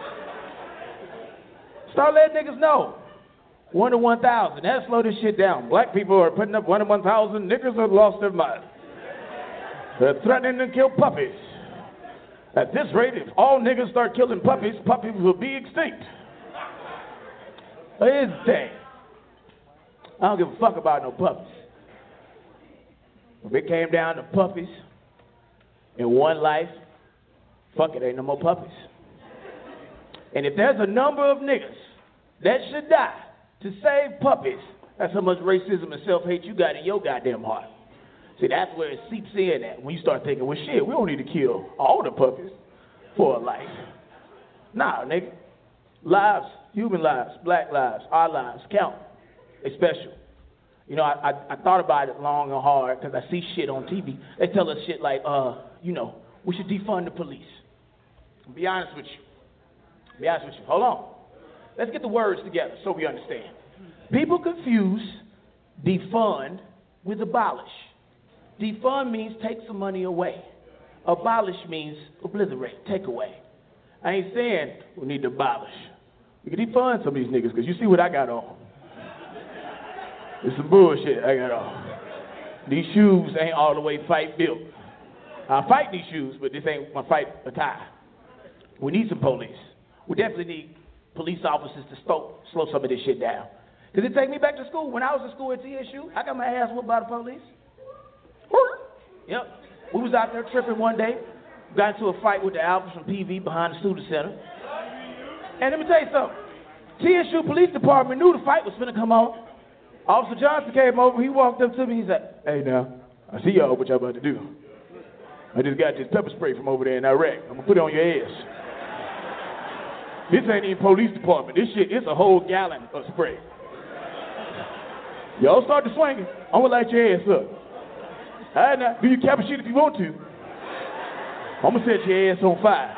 [SPEAKER 19] Start letting niggas know. One to one thousand. That'll slow this shit down. Black people are putting up one to one thousand. Niggas have lost their mind. They're threatening to kill puppies. At this rate, if all niggas start killing puppies, puppies will be extinct. Here's the thing. I don't give a fuck about no puppies. If it came down to puppies in one life, fuck it, ain't no more puppies. And if there's a number of niggas that should die to save puppies, that's how much racism and self-hate you got in your goddamn heart. See, that's where it seeps in at when you start thinking, well, shit, we don't need to kill all the puppies for a life. Nah, nigga. Lives, human lives, black lives, our lives count. They're special. You know, I, I, I thought about it long and hard because I see shit on T V. They tell us shit like, uh, you know, we should defund the police. I'll be honest with you. I'll be honest with you. Hold on. Let's get the words together so we understand. People confuse defund with abolish. Defund means take some money away. Abolish means obliterate, take away. I ain't saying we need to abolish. We can defund some of these niggas because you see what I got on. It's some bullshit I got on. These shoes ain't all the way fight built. I fight these shoes, but this ain't my fight attire. We need some police. We definitely need police officers to slow, slow some of this shit down. Because it take me back to school. When I was in school at T S U, I got my ass whooped by the police. Yep. We was out there tripping one day. Got into a fight with the Alphas from P V behind the student center. And let me tell you something. T S U Police Department knew the fight was finna come on. Officer Johnson came over. He walked up to me. He said, "Hey, now, I see y'all what y'all about to do. I just got this pepper spray from over there in Iraq. I'm gonna put it on your ass. This ain't even police department. This shit, it's a whole gallon of spray. Y'all start to swinging. I'm gonna light your ass up. All right, now, do your cap shit if you want to. I'm gonna set your ass on fire."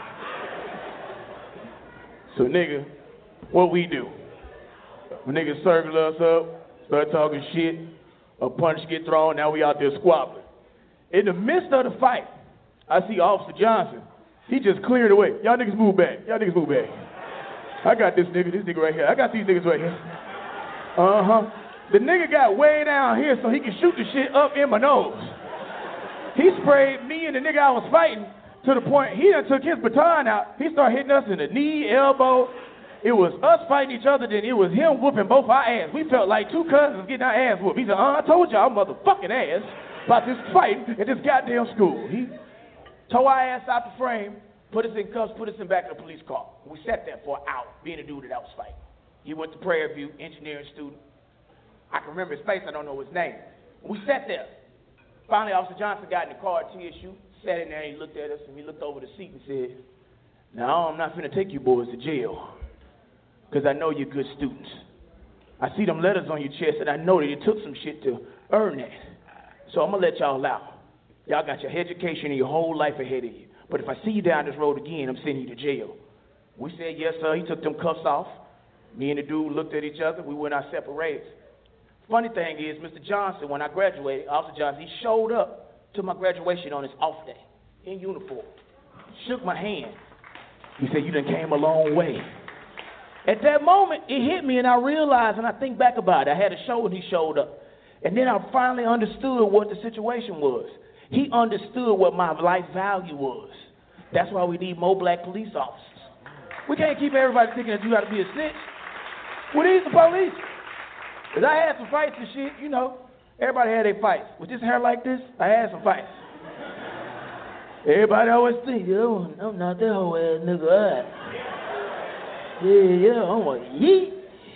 [SPEAKER 19] So, nigga, what we do? When niggas circle us up, start talking shit, a punch get thrown, now we out there squabbling. In the midst of the fight, I see Officer Johnson. He just cleared away. Y'all niggas move back. Y'all niggas move back. I got this nigga, this nigga right here. I got these niggas right here. Uh-huh. The nigga got way down here so he can shoot the shit up in my nose. He sprayed me and the nigga I was fighting to the point he done took his baton out. He started hitting us in the knee, elbow. It was us fighting each other, then it was him whooping both our ass. We felt like two cousins getting our ass whooped. He said, uh, I told y'all motherfucking ass about this fight at this goddamn school. He tore our ass out the frame, put us in cuffs, put us in back of the police car. We sat there for an hour, being a dude that I was fighting. He went to Prairie View, engineering student. I can remember his face, I don't know his name. We sat there. Finally, Officer Johnson got in the car at T S U, sat in there, and he looked at us, and he looked over the seat and said, "Now, I'm not finna take you boys to jail, because I know you're good students. I see them letters on your chest, and I know that you took some shit to earn that. So I'm gonna let y'all out. Y'all got your education and your whole life ahead of you. But if I see you down this road again, I'm sending you to jail." We said, "Yes, sir." He took them cuffs off. Me and the dude looked at each other. We went our separate ways. Funny thing is, Mister Johnson, when I graduated, Officer Johnson, he showed up to my graduation on his off day in uniform. Shook my hand. He said, "You done came a long way." At that moment, it hit me, and I realized, and I think back about it. I had a show, and he showed up. And then I finally understood what the situation was. He understood what my life value was. That's why we need more black police officers. We can't keep everybody thinking that you got to be a snitch. We need the police. Because I had some fights and shit, you know. Everybody had their fights. With this hair like this, I had some fights. Everybody always think, yo, I'm not that whole ass nigga. Right? Yeah, yeah, I'm a yeet.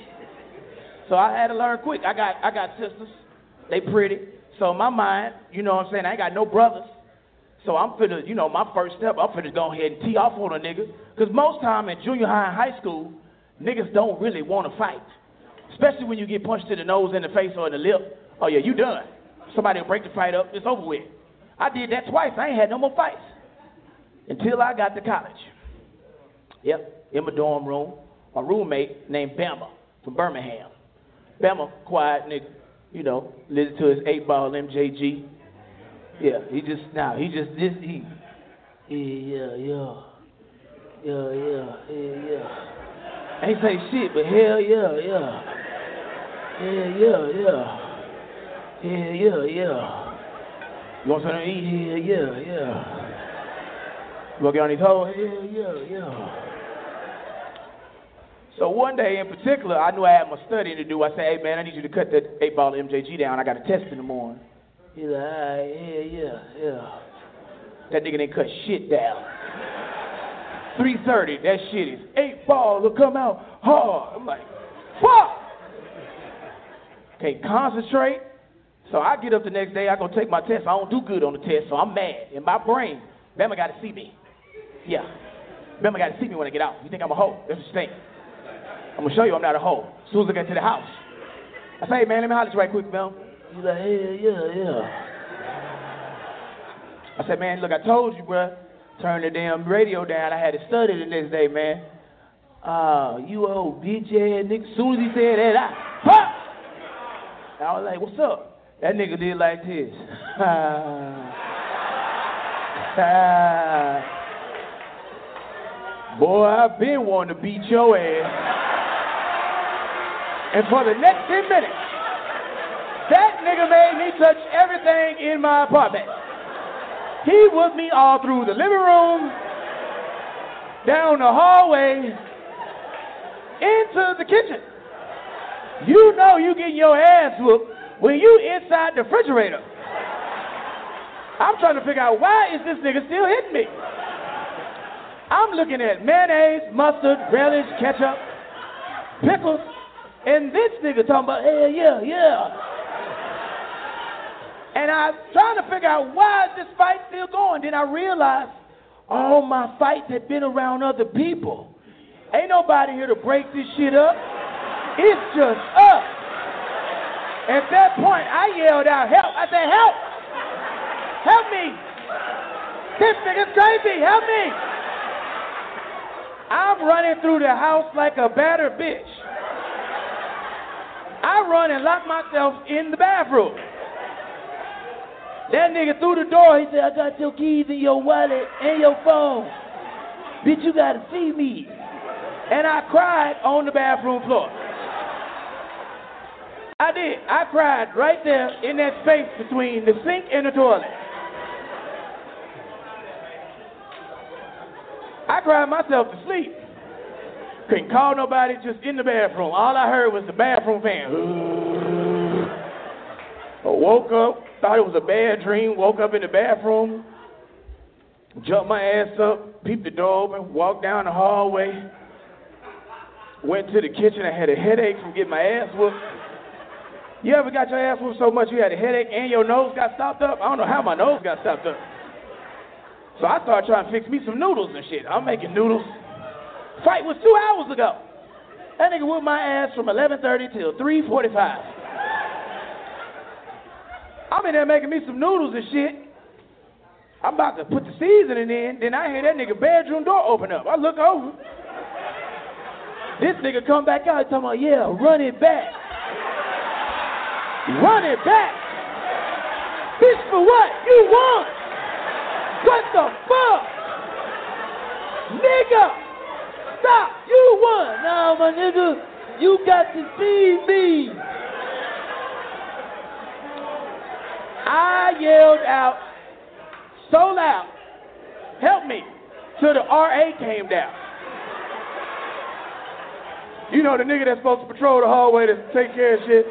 [SPEAKER 19] So I had to learn quick. I got I got sisters. They pretty. So in my mind, you know what I'm saying, I ain't got no brothers. So I'm finna, you know, my first step, I'm finna go ahead and tee off on a nigga. Because most time in junior high and high school, niggas don't really want to fight. Especially when you get punched in the nose, in the face, or in the lip. Oh yeah, you done. Somebody will break the fight up, it's over with. I did that twice. I ain't had no more fights. Until I got to college. Yep, in my dorm room, my roommate named Bama from Birmingham. Bama, quiet nigga, you know, listen to his eight ball M J G. Yeah, he just, now, nah, he just, this, he, yeah, yeah, yeah, yeah, yeah, yeah. Ain't say shit, but hell yeah, yeah. Yeah, yeah, yeah. Yeah, yeah, yeah. You want something to eat? Yeah, yeah, yeah. You want to get on these hoes? Yeah, yeah, yeah. So one day in particular, I knew I had my studying to do. I said, "Hey man, I need you to cut that eight ball M J G down. I got a test in the morning." He's like, "All right, yeah, yeah, yeah." That nigga didn't cut shit down. three thirty, that shit is eight ball will come out hard. I'm like, fuck! Can't concentrate. So I get up the next day, I go take my test. I don't do good on the test, so I'm mad. In my brain, Bama got to see me. Yeah. Bama got to see me when I get out. You think I'm a hoe? That's what you think. I'm going to show you I'm not a hoe. As soon as I get to the house. I say, "Hey, man, let me holler at you right quick, Bama." He's like, "Yeah, yeah, yeah." I said, "Man, look, I told you, bruh. Turn the damn radio down. I had to study the next day, man." Ah, uh, you old bitch ass nigga. As soon as he said that, I, huh? I was like, "What's up?" That nigga did like this. Boy, I've been wanting to beat your ass. And for the next ten minutes, that nigga made me touch everything in my apartment. He whooped me all through the living room, down the hallway, into the kitchen. You know you getting your ass whooped when you inside the refrigerator. I'm trying to figure out why is this nigga still hitting me? I'm looking at mayonnaise, mustard, relish, ketchup, pickles, and this nigga talking about, hell yeah, yeah. And I'm trying to figure out why is this fight still going. Then I realized all my fights had been around other people. Ain't nobody here to break this shit up. It's just us. At that point, I yelled out, help. I said, help. Help me. This nigga's crazy. Help me. I'm running through the house like a battered bitch. I run and lock myself in the bathroom. That nigga through the door, he said, I got your keys and your wallet and your phone. Bitch, you gotta see me. And I cried on the bathroom floor. I did. I cried right there in that space between the sink and the toilet. I cried myself to sleep. Couldn't call nobody, just in the bathroom. All I heard was the bathroom fan. I woke up, thought it was a bad dream, woke up in the bathroom, jumped my ass up, peeped the door open, walked down the hallway, went to the kitchen. I had a headache from getting my ass whooped. You ever got your ass whooped so much you had a headache and your nose got stopped up? I don't know how my nose got stopped up. So I started trying to fix me some noodles and shit. I'm making noodles. Fight was two hours ago. That nigga whooped my ass from eleven thirty till three forty-five. I'm in there making me some noodles and shit. I'm about to put the seasoning in, then I hear that nigga bedroom door open up. I look over. This nigga come back out talking about, yeah, run it back. Run it back. Bitch, for what? You won. What the fuck? Nigga, stop. You won. Nah, my nigga, you got to see me. I yelled out so loud, help me, till the R A came down. You know the nigga that's supposed to patrol the hallway to take care of shit.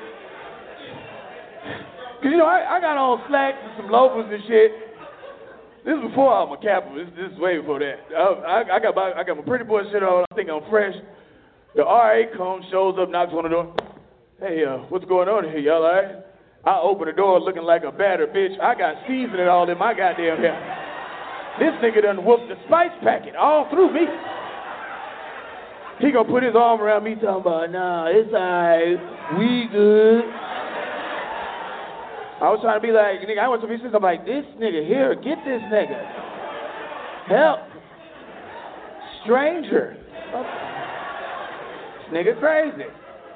[SPEAKER 19] Cause you know, I, I got on slacks and some loafers and shit. This is before I was a capitalist. This, this is way before that. I, I, I got my I got my pretty boy shit on. I think I'm fresh. The R A comes, shows up, knocks on the door. Hey, uh, what's going on here? Y'all all right? I open the door looking like a battered bitch. I got seasoning all in my goddamn hair. This nigga done whooped the spice packet all through me. He gonna put his arm around me talking about, nah, it's all right. We good. I was trying to be like, nigga, I want to be I'm like, this nigga here, get this nigga. Help. Stranger. This nigga crazy.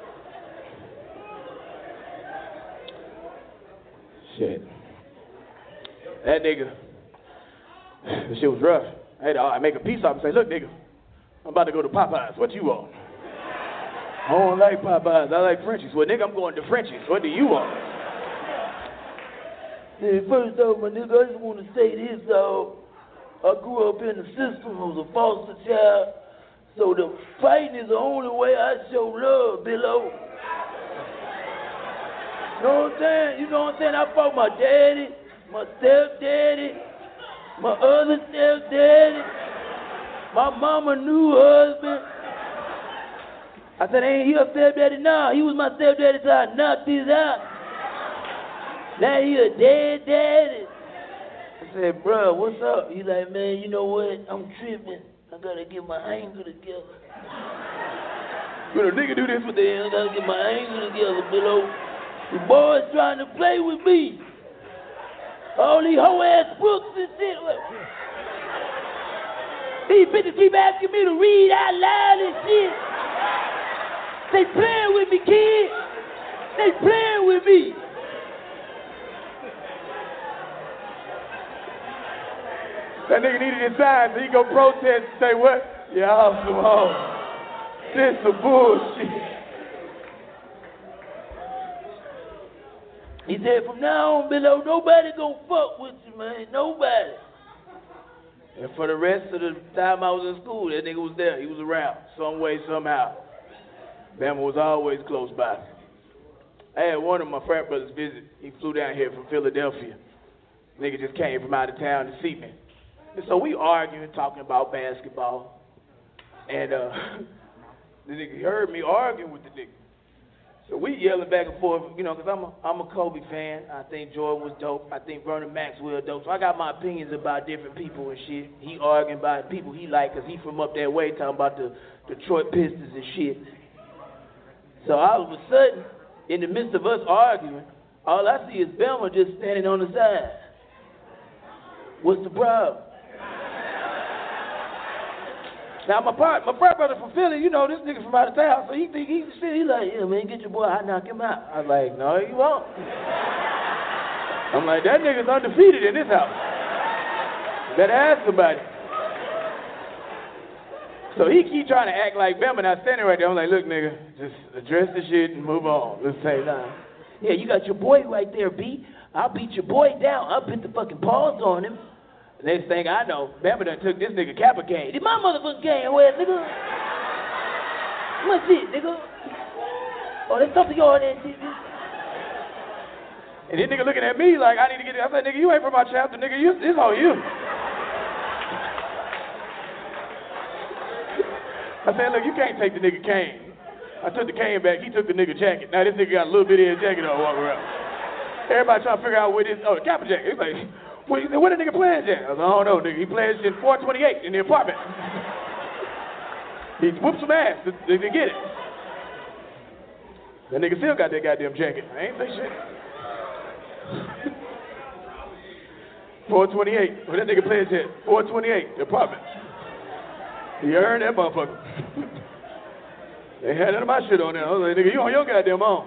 [SPEAKER 19] Shit. That nigga, the shit was rough. I had to I make a peace off and say, look, nigga, I'm about to go to Popeyes. What you want? I don't like Popeyes. I like Frenchies. Well, nigga, I'm going to Frenchies. What do you want? Yeah, first off, my nigga, I just want to say this, dog. I grew up in the system. I was a foster child. So the fighting is the only way I show love, Billo. You know what I'm saying? You know what I'm saying? I fought my daddy, my stepdaddy, my other stepdaddy, my mama new husband. I said, ain't he a stepdaddy? Nah, he was my stepdaddy till I knocked his out. Now he a dead daddy. I said, bro, what's up? He like, man, you know what? I'm tripping. I gotta get my anger together. When a nigga do this with the I gotta get my anger together, Billo. The boys trying to play with me. All these hoe ass books and shit. These bitches keep asking me to read out loud and shit. They playing with me, kid. They playing with me. That nigga needed his sign so he go protest and say what? Y'all some hoes. This some bullshit. He said, from now on, Billo, nobody gonna fuck with you, man. Nobody. And for the rest of the time I was in school, that nigga was there. He was around, some way, somehow. Bama was always close by. I had one of my frat brothers visit. He flew down here from Philadelphia. Nigga just came from out of town to see me. And so we arguing, talking about basketball. And uh, the nigga heard me arguing with the nigga. So we yelling back and forth, you know, because I'm a, I'm a Kobe fan. I think Jordan was dope. I think Vernon Maxwell dope. So I got my opinions about different people and shit. He arguing about people he like because he from up that way, talking about the Detroit Pistons and shit. So all of a sudden, in the midst of us arguing, all I see is Belma just standing on the side. What's the problem? Now my part, my frat brother from Philly, you know, this nigga from out of town, so he think he's shit. He like, yeah, man, get your boy, I knock him out. I was like, no, you won't. I'm like, that nigga's undefeated in this house. You better ask somebody. So he keep trying to act like Bama, and I standing right there. I'm like, look, nigga, just address the shit and move on. Let's say, nah. Yeah, you got your boy right there, B. I'll beat your boy down. I'll put the fucking paws on him. Next thing I know, Bama done took this nigga Kappa cane. Did my motherfucking cane where, nigga? What's it, nigga? Oh, there's something on there, nigga. And this nigga looking at me like, I need to get it. I said, nigga, you ain't from my chapter, nigga. You, this on you. I said, look, you can't take the nigga cane. I took the cane back. He took the nigga jacket. Now this nigga got a little bit of his jacket on walking around. Everybody trying to figure out what this, oh, the Kappa jacket. He's like, What, what the nigga pledged at? I was like, I don't know, nigga. He pledged in four twenty-eight in the apartment. He whooped some ass to, to, to get it. That nigga still got that goddamn jacket. I ain't say shit. four twenty-eight. What that nigga pledged at? four twenty-eight, the apartment. He earned that motherfucker. They had none of my shit on there. I was like, nigga, you on your goddamn own.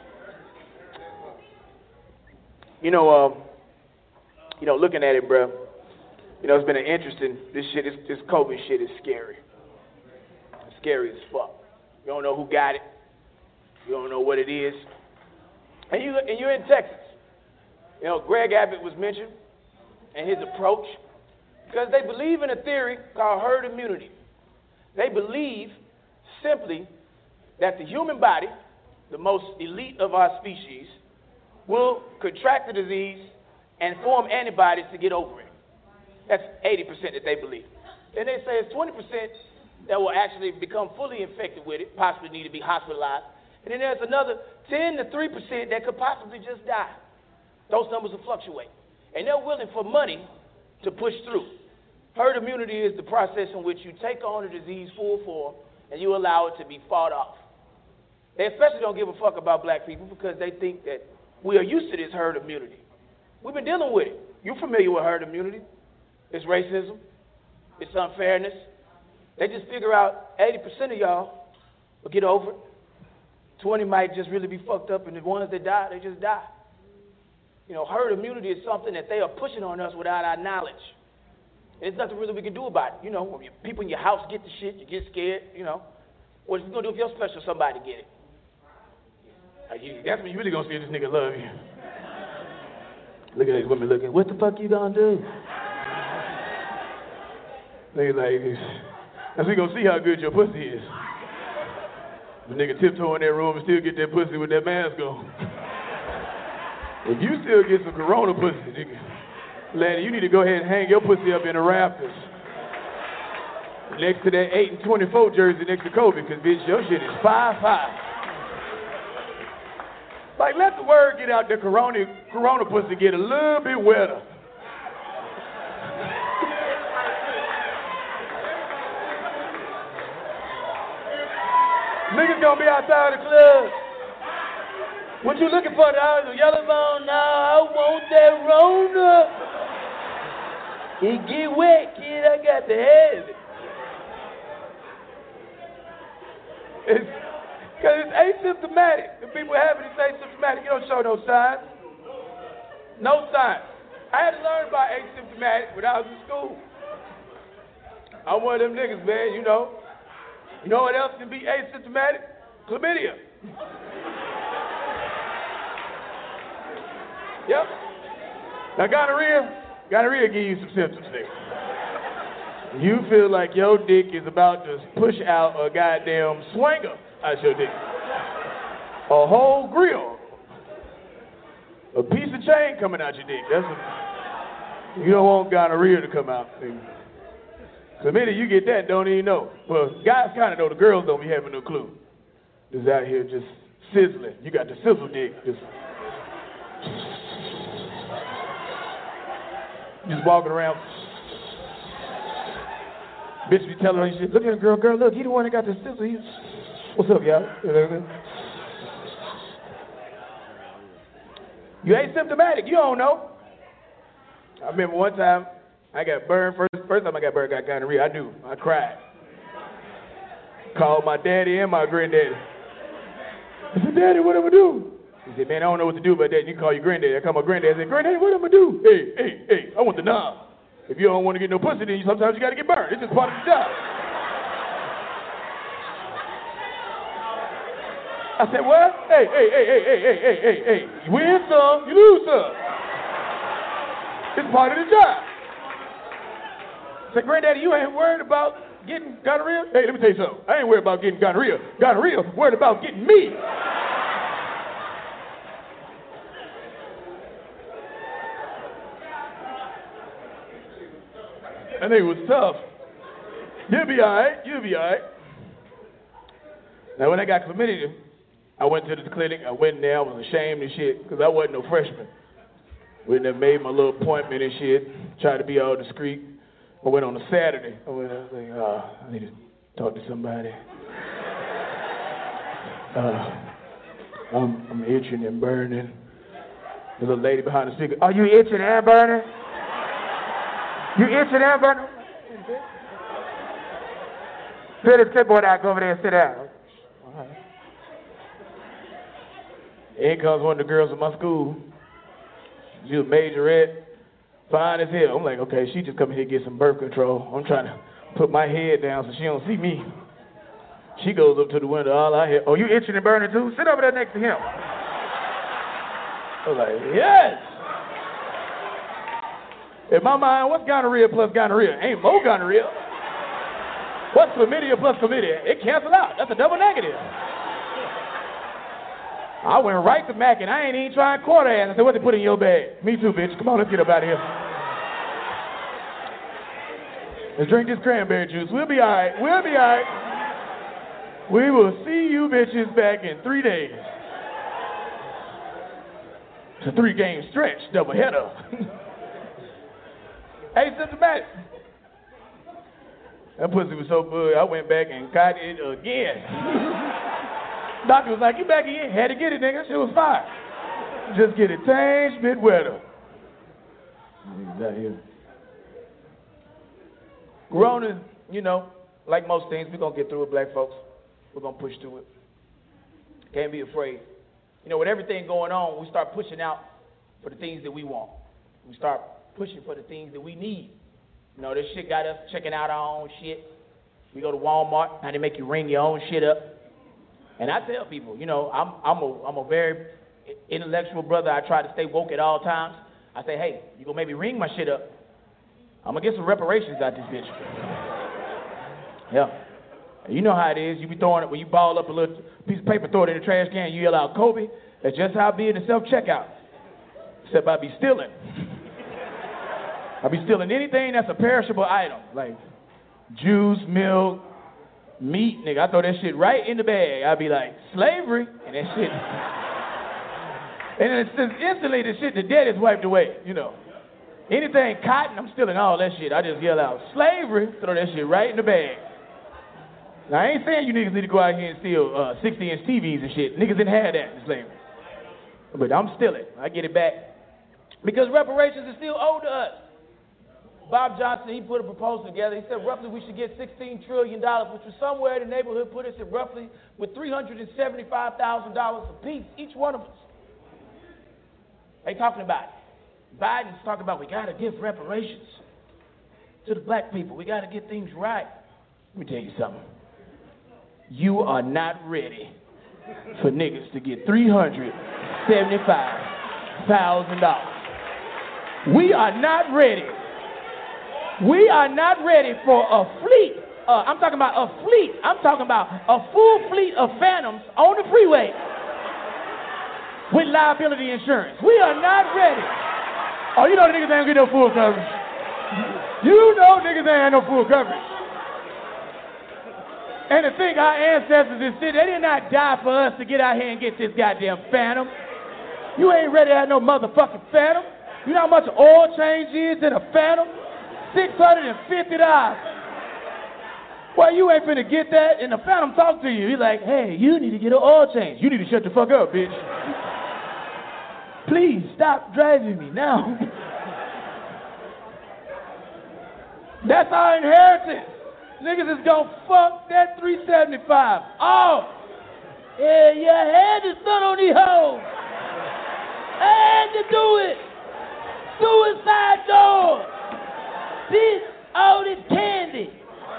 [SPEAKER 19] You know, um, You know, looking at it, bro, you know, it's been an interesting, this shit, this, this COVID shit is scary. It's scary as fuck. You don't know who got it. You don't know what it is. And, you, and you're in Texas. You know, Greg Abbott was mentioned and his approach because they believe in a theory called herd immunity. They believe simply that the human body, the most elite of our species, will contract the disease and form antibodies to get over it. That's eighty percent that they believe. Then they say it's twenty percent that will actually become fully infected with it, possibly need to be hospitalized. And then there's another ten to three percent that could possibly just die. Those numbers will fluctuate. And they're willing for money to push through. Herd immunity is the process in which you take on the disease full form and you allow it to be fought off. They especially don't give a fuck about black people because they think that we are used to this herd immunity. We've been dealing with it. You're familiar with herd immunity. It's racism. It's unfairness. They just figure out eighty percent of y'all will get over it. twenty might just really be fucked up, and the ones that die, they just die. You know, herd immunity is something that they are pushing on us without our knowledge. And there's nothing really we can do about it. You know, when people in your house get the shit, you get scared, you know. What you gonna do if your special somebody get it? Like, you, that's when you really gonna see this nigga love you. Look at these women looking, what the fuck you gonna do? Nigga like this. That's we gonna see how good your pussy is. The nigga tiptoe in that room and still get that pussy with that mask on. If you still get some corona pussy, nigga, lady, you need to go ahead and hang your pussy up in the rafters. Next to that eight and twenty-four jersey next to Kobe, because bitch, your shit is five five. Like, let the word get out that corona, corona pussy get a little bit wetter. Niggas gonna be outside the club. What you looking for? The yellow bone? No, I want that Rona. It get wet, kid. I got to have it. It's because it's asymptomatic. If people have it, it's asymptomatic. You don't show no signs. No signs. I had to learn about asymptomatic when I was in school. I'm one of them niggas, man, you know. You know what else can be asymptomatic? Chlamydia. Yep. Now, gonorrhea, gonorrhea give you some symptoms, nigga. You feel like your dick is about to push out a goddamn swinger out your dick. A whole grill. A piece of chain coming out your dick. That's a, you don't want gonorrhea to come out, nigga. So the minute you get that, don't even know. Well, guys kind of know. The girls don't be having no clue. Just out here just sizzling. You got the sizzle dick. Just, just walking around. Bitch be telling her shit. Look at the girl, girl, look, he the one that got the sizzle. He, what's up, y'all? You asymptomatic. You don't know. I remember one time I got burned. First, first time I got burned, got gonorrhea. I knew. I cried. Called my daddy and my granddaddy. I said, Daddy, what am I do? He said, man, I don't know what to do about that. You can call your granddaddy. I call my granddaddy. I said, Granddaddy, what am I do? Hey, hey, hey, I want the knob. If you don't want to get no pussy, then sometimes you got to get burned. It's just part of the job. I said, what? Hey, hey, hey, hey, hey, hey, hey, hey, hey. You win some, you lose some. It's part of the job. I said, Granddaddy, you ain't worried about getting gonorrhea? Hey, let me tell you something. I ain't worried about getting gonorrhea. Gonorrhea worried about getting me. That nigga was tough. You'll be all right. You'll be all right. Now, when I got chlamydia, I went to the clinic. I went in there. I was ashamed and shit because I wasn't no freshman. Went and made my little appointment and shit. Tried to be all discreet. I went on a Saturday. I went. I was like, oh, I need to talk to somebody. Uh, I'm, I'm itching and burning. The little lady behind the speaker. Are you itching and burning? You itching and burning? Put his clipboard out. Go over there and sit down. All right. In comes one of the girls in my school. She was majorette, fine as hell. I'm like, okay, she just come here to get some birth control. I'm trying to put my head down so she don't see me. She goes up to the window, all I hear, oh, you itching and burning too? Sit over there next to him. I was like, yes. In my mind, what's gonorrhea plus gonorrhea? Ain't more gonorrhea. What's chlamydia plus chlamydia? It cancels out. That's a double negative. I went right to Mac and I ain't even trying quarter ass. I said, what they put in your bag? Me too, bitch. Come on, let's get up out of here. Let's drink this cranberry juice. We'll be all right. We'll be all right. We will see you bitches back in three days. It's a three-game stretch, double header. Asymptomatic. That pussy was so good, I went back and got it again. Doctor was like, you back again? Had to get it, nigga. Shit was fine. Just get it changed, bit wetter. Corona, you know, like most things, we're going to get through it, black folks. We're going to push through it. Can't be afraid. You know, with everything going on, we start pushing out for the things that we want. We start pushing for the things that we need. You know, this shit got us checking out our own shit. We go to Walmart, now they make you ring your own shit up. And I tell people, you know, I'm I'm a I'm a very intellectual brother. I try to stay woke at all times. I say, hey, you gonna maybe ring my shit up? I'm gonna get some reparations out this bitch. Yeah. You know how it is. You be throwing it when you ball up a little piece of paper, throw it in the trash can, you yell out Kobe. That's just how I be in the self-checkout. Except I be stealing. I be stealing anything that's a perishable item, like juice, milk, meat, nigga. I throw that shit right in the bag. I be like, slavery, and that shit. And then it's just instantly the shit, the debt is wiped away, you know. Anything cotton, I'm stealing all that shit. I just yell out, slavery, throw that shit right in the bag. Now, I ain't saying you niggas need to go out here and steal uh, sixty-inch T Vs and shit. Niggas didn't have that in slavery. But I'm stealing. I get it back. Because reparations are still owed to us. Bob Johnson, he put a proposal together. He said roughly we should get sixteen trillion dollars, which was somewhere in the neighborhood, put us at roughly with three hundred seventy-five thousand dollars apiece, each one of us. They talking about it. Biden's talking about we got to give reparations to the black people. We got to get things right. Let me tell you something. You are not ready for niggas to get three hundred seventy-five thousand dollars. We are not ready. We are not ready for a fleet. Uh, I'm talking about a fleet. I'm talking about a full fleet of Phantoms on the freeway with liability insurance. We are not ready. Oh, you know the niggas ain't get no full coverage. You know niggas ain't had no full coverage. And to think our ancestors in city, they did not die for us to get out here and get this goddamn Phantom. You ain't ready to have no motherfucking Phantom. You know how much oil change is in a Phantom? six hundred fifty dollars. Well, you ain't finna get that, and the Phantom talk to you. He's like, hey, you need to get an oil change. You need to shut the fuck up, bitch. Please stop driving me now. That's our inheritance. Niggas is gonna fuck that three seventy-five off. Yeah, you had to sit on these hoes. Had to do it. Suicide door. This, all this candy.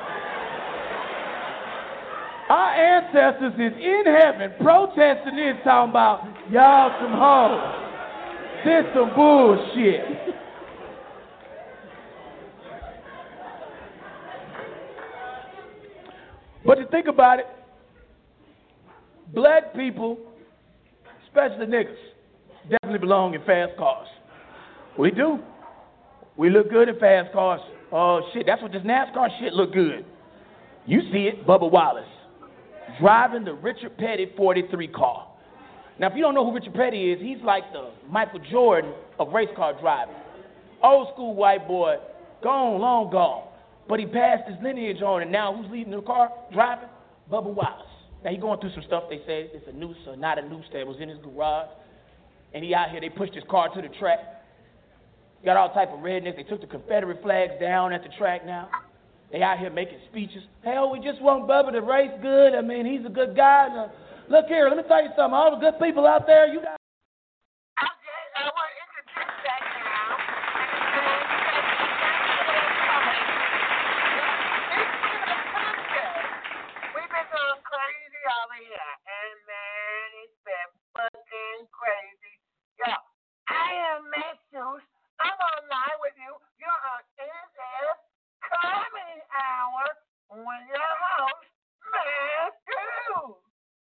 [SPEAKER 19] Our ancestors is in heaven protesting this, talking about y'all some hoes. This some bullshit. But to think about it, black people, especially niggas, definitely belong in fast cars. We do. We look good in fast cars. Oh, shit, that's what this NASCAR shit look good. You see it, Bubba Wallace, driving the Richard Petty forty-three car. Now, if you don't know who Richard Petty is, he's like the Michael Jordan of race car driving. Old school white boy, gone, long gone. But he passed his lineage on, and now who's leading the car, driving? Bubba Wallace. Now, he's going through some stuff. They say it's a noose or not a noose that was in his garage. And he out here, they pushed his car to the track. Got all type of rednecks. They took the Confederate flags down at the track now. They out here making speeches. Hell, we just want Bubba to race good. I mean, he's a good guy. Uh, look here, let me tell you something. All the good people out there, you got...
[SPEAKER 4] Over here, and man, it's been fucking crazy. Yo, I am Matthews. I'm online with you. You're on N S Comedy Hour with your host, Matthews.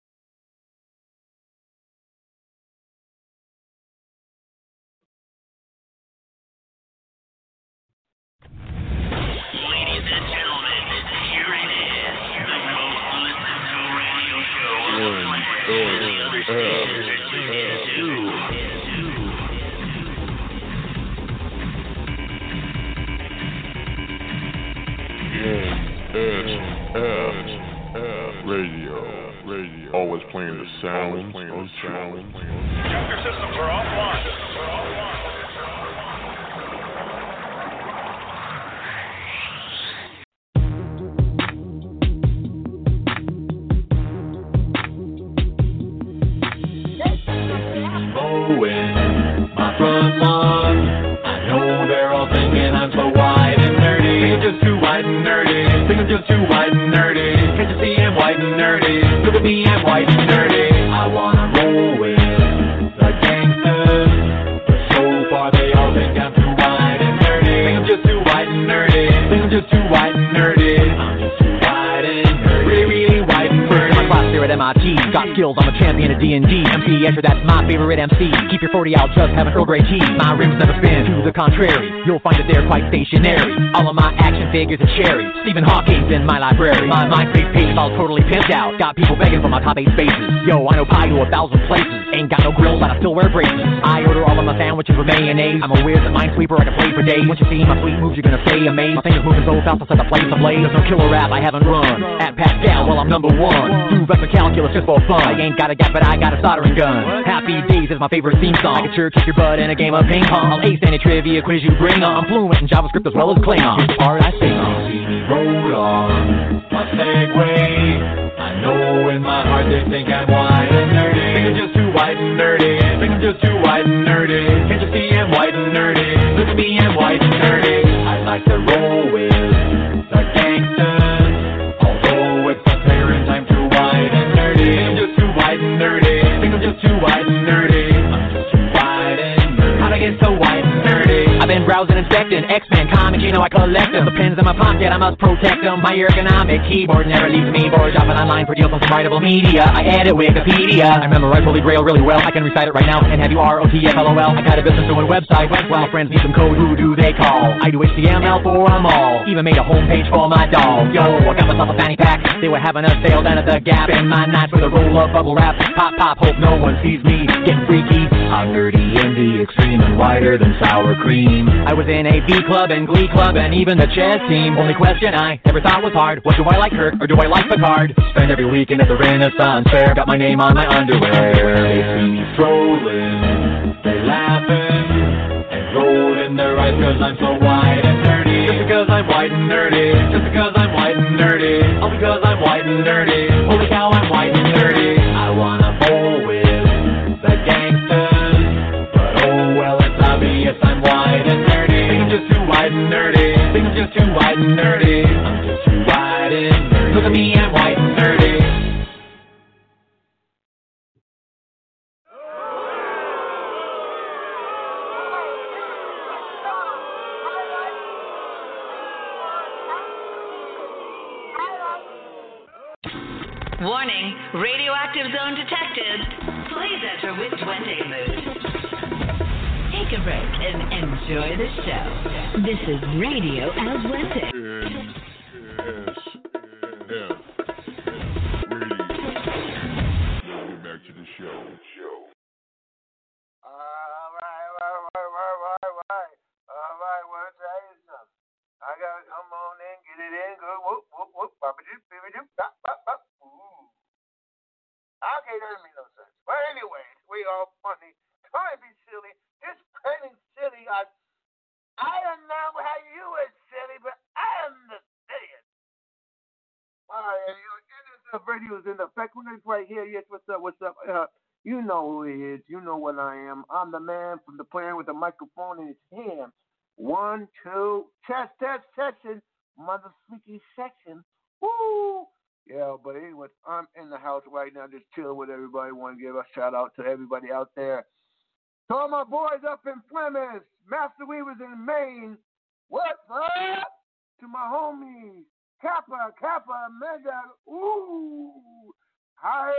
[SPEAKER 14] Ladies and gentlemen, here it is, the most listened to radio show on the planet.
[SPEAKER 15] Radio, radio, always playing the sound, playing the sound.
[SPEAKER 14] Your systems are offline. Systems are offline.
[SPEAKER 7] My front lawn, I know they're all thinking I'm so white and nerdy. Think I'm just too white and nerdy. Think I'm just too white and nerdy. Can't you see I'm white and nerdy? Look at me, I'm white and nerdy. I wanna roll with the gangsters, but so far they all think I'm too white and nerdy. Think I'm just too white and nerdy. Think I'm just too white and nerdy. I'm just too white and nerdy. Really, really white and nerdy. First time class here at M I T. Got skills, I'm a champion at D and D. M C Escher, that's my favorite M C. Keep your forty out, just have an Earl Grey tea. My rims never spin, to the contrary. You'll find that they're quite stationary. All of my action figures are cherry. Stephen Hawking's in my library. My MySpace page is all totally pimped out. Got people begging for my top eight spaces. Yo, I know pie to a thousand places. Ain't got no grills, but I still wear braces. I order all of my sandwiches with mayonnaise. I'm a weird minesweeper, I can play for days. Once you see my sweet moves, you're gonna stay amazed. My fingers moving so fast, I'll set the place ablaze. There's no killer rap I haven't run. At Pascal, well, I'm number one. Do vector calculus just for fun. I ain't got a gap, but I got a soldering gun. Happy Days is my favorite theme song. I can sure kick your butt in a game of ping pong. I'll ace any trivia quiz you bring on. I'm fluent in JavaScript as well as Klingon. Here's the part I sing on. See me roll on my Segway. I know in my heart they think I'm white and nerdy. Think I'm just too white and nerdy. Think I'm just too white and nerdy. Can't you see I'm white and nerdy? Look at me, I'm white and nerdy. I like to roll with the gangsters. Although with my parents I'm too white and nerdy. Think I'm just too white and nerdy. Think I'm just too white and nerdy. I'm just too white and nerdy. collecting X-Men comics, you know I collect them. The pens in my pocket, I must protect them. My ergonomic keyboard never leaves me bored. Dropping online for deals on some writable media. I edit Wikipedia. I memorize Holy Grail really well. I can recite it right now and have you R O T F L O L. I got a business doing website. While friends need some code, who do they call? I do H T M L for them all. Even made a homepage for my dog. Yo, I got myself a fanny pack. They were having a sale down at the Gap. In my nights with a roll of bubble wrap. Pop, pop, hope no one sees me getting freaky. I'm nerdy in the extreme and whiter than sour cream. I was in a V club and Glee club and even the chess team. Only question I ever thought was hard was, do I like Kirk or do I like Picard? Spend every weekend at the Renaissance Fair. Got my name on my underwear. They see me strolling, they laughing and rolling their eyes cause I'm so white and nerdy. Just because I'm white and nerdy. Just because I'm white and nerdy. All because I'm white and nerdy. Holy cow, I'm white and nerdy. I wanna bowl with the gangsters, but oh well, it's obvious I'm white and nerdy. Think I'm just too white and nerdy. Think I'm just too white and nerdy. I'm just too white and nerdy. Look at me, I'm white and nerdy.
[SPEAKER 21] Warning, radioactive zone detected. Please enter with Duende mood. Take a break and enjoy the show. This is Radio El Duende.
[SPEAKER 15] Yes. Yeah. Radio. Let's get back to the show.
[SPEAKER 13] All right, all right, all right, all right. All right, well, I'll tell you something. I got to come on in, get it in, good. Whoop, whoop, whoop. Bop-a-doop, bip-a-doop, bop, bop, bop. Okay, that doesn't make no sense. But anyways, we all funny. Try to be silly. This kind of silly. I, I don't know how you are silly, but I understand. All right, you know, N S F Radio is in effect. When it's right here, yes, what's up, what's up? Uh, you know who he is. You know what I am. I'm the man from the player with the microphone in his hand. One, two, test, test, session. Mother freaky section. Woo! Yeah, but anyway, I'm in the house right now just chilling with everybody. Want to give a shout out to everybody out there. To all my boys up in Plymouth, Master Weavers in Maine. What's up? To my homies, Kappa, Kappa, Mega, ooh, hi.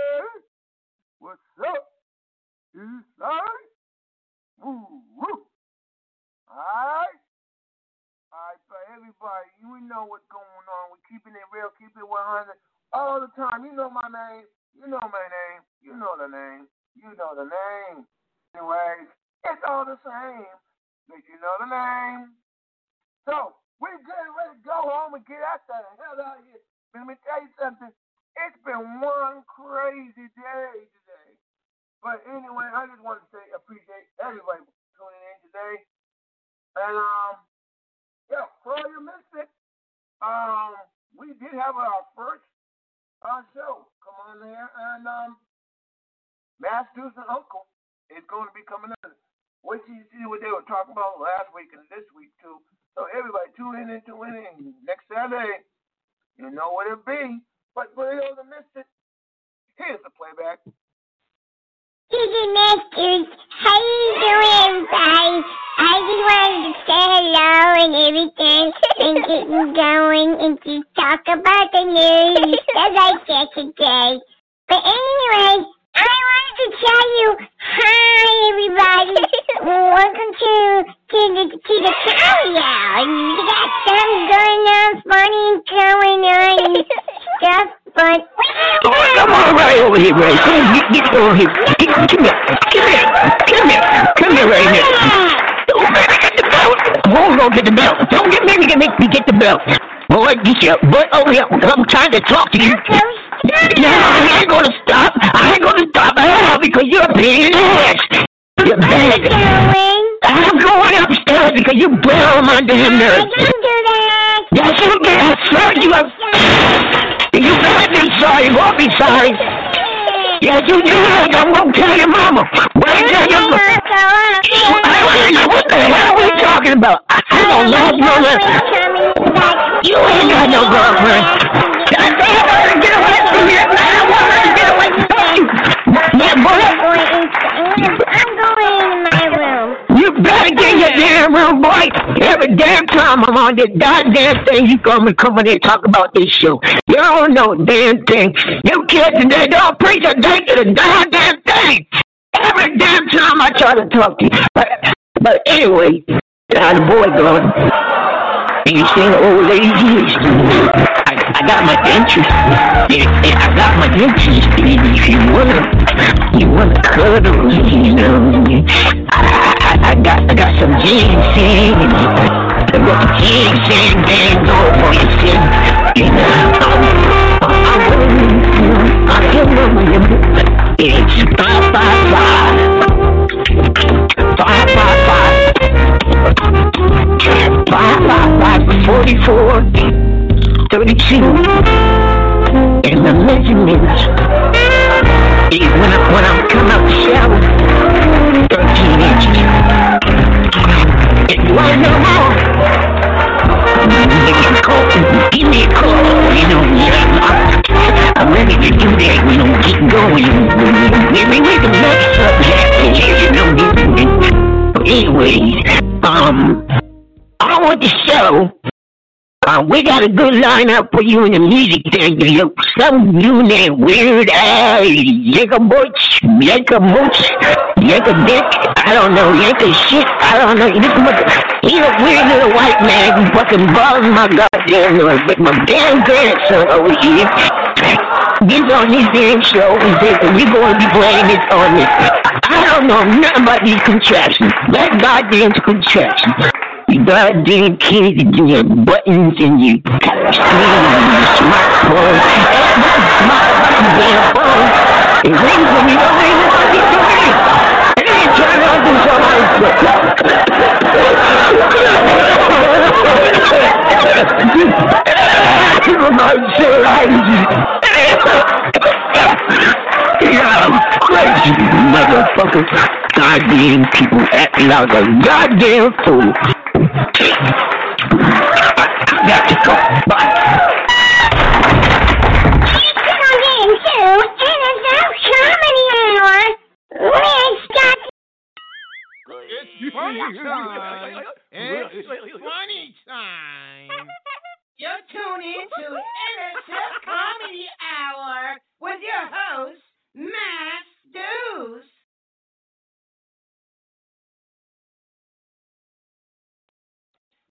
[SPEAKER 13] What's up? East side? Ooh, woo. All right. All right, but everybody, you know what's going on. We're keeping it real, keep it one hundred all the time. You know my name. You know my name. You know the name. You know the name. Anyways, it's all the same. But you know the name. So, we're getting ready to go home and get out the hell out of here. But let me tell you something. It's been one crazy day today. But anyway, I just want to say appreciate everybody tuning in today. And, um, yeah, for all you missed it, um, we did have our first uh, show. Come on there. And um, Mass Deuce and Uncle is going to be coming in. Wait till you see what they were talking about last week and this week, too. So everybody tune in and tune in. Next Saturday, you know what it'll be. But for those that missed it, here's the playback.
[SPEAKER 5] D J Masters, how you doing, everybody? I just wanted to say hello and everything and getting going and just talk about the news as I said today. But anyway, I wanted to tell you, hi everybody. Welcome to to the to the carry-out. We got something going on, funny going on and stuff, but
[SPEAKER 6] Oh, come on right over here, Ray. Come on, get, get over here. Get, come here. Come here. Come here. Come here right here. Don't make me get the belt. Hold on, get the belt. Don't get me to make me get the belt. Boy, get your butt over here. I'm trying to talk to you. No, I ain't gonna stop. I ain't gonna stop now because you're a pain in the ass. You're bad. I'm going upstairs because you blow on my damn nerves.
[SPEAKER 5] I didn't do that.
[SPEAKER 6] Yes, you did. I swear you are. You better be sorry. You won't be sorry. Yes, you did. I'm gonna tell your mama. Wait till your mama. What the hell are we talking about? I don't know no You ain't got no girlfriend. I don't want to get away from you. I don't want to get away from you. Yeah, boy. I'm going in my room. You better get in your damn room, boy. Yeah, damn time I'm on this goddamn thing, you come and come in and talk about this show. You don't know a damn thing. You kids and they don't preach a thing to the goddamn thing. Every damn time I try to talk to you. But, but anyway, now the boy gone. And you see the old lady, I, I got my interest. I got my interest. If you wanna, you wanna cuddle, you know. I, I, I got, I got some ginseng. I got the ginseng band over you, see. You know, I'm, I'm, I can remember. It's five, five, five. Five, five, five. Five, five, five, forty-four, thirty-two, and the measurements. When I, when I come out the shower, thirteen inches. If you want to know more, give me a call, give me a call, you know, yeah, I'm ready to do that, you know, keep going. Maybe we can mess up that, you know. But anyways, um, I want to show, uh, we got a good lineup for you in the music thing. You know, some new that weird ass, yanka butch, yanka mooch, yanka dick, I don't know, yanka shit, I don't know. This mother, he's a weird little white man who fucking bothers my goddamn nose, but my damn grandson over here gets on his damn show and says that we're going to be playing this on this. I don't know nothing about these contraptions. That goddamn contraption. You goddamn kids and your buttons and your screen and your smartphone. My damn phone. It rings when you don't ring what you doing. And then turn on to somebody's foot. I'm so right. Yeah, crazy motherfucker. Goddamn people acting like a goddamn fool. I, I got to go. Bye.
[SPEAKER 3] It's funny time. It's funny time. You're tuning in to N S F Comedy Hour with your host,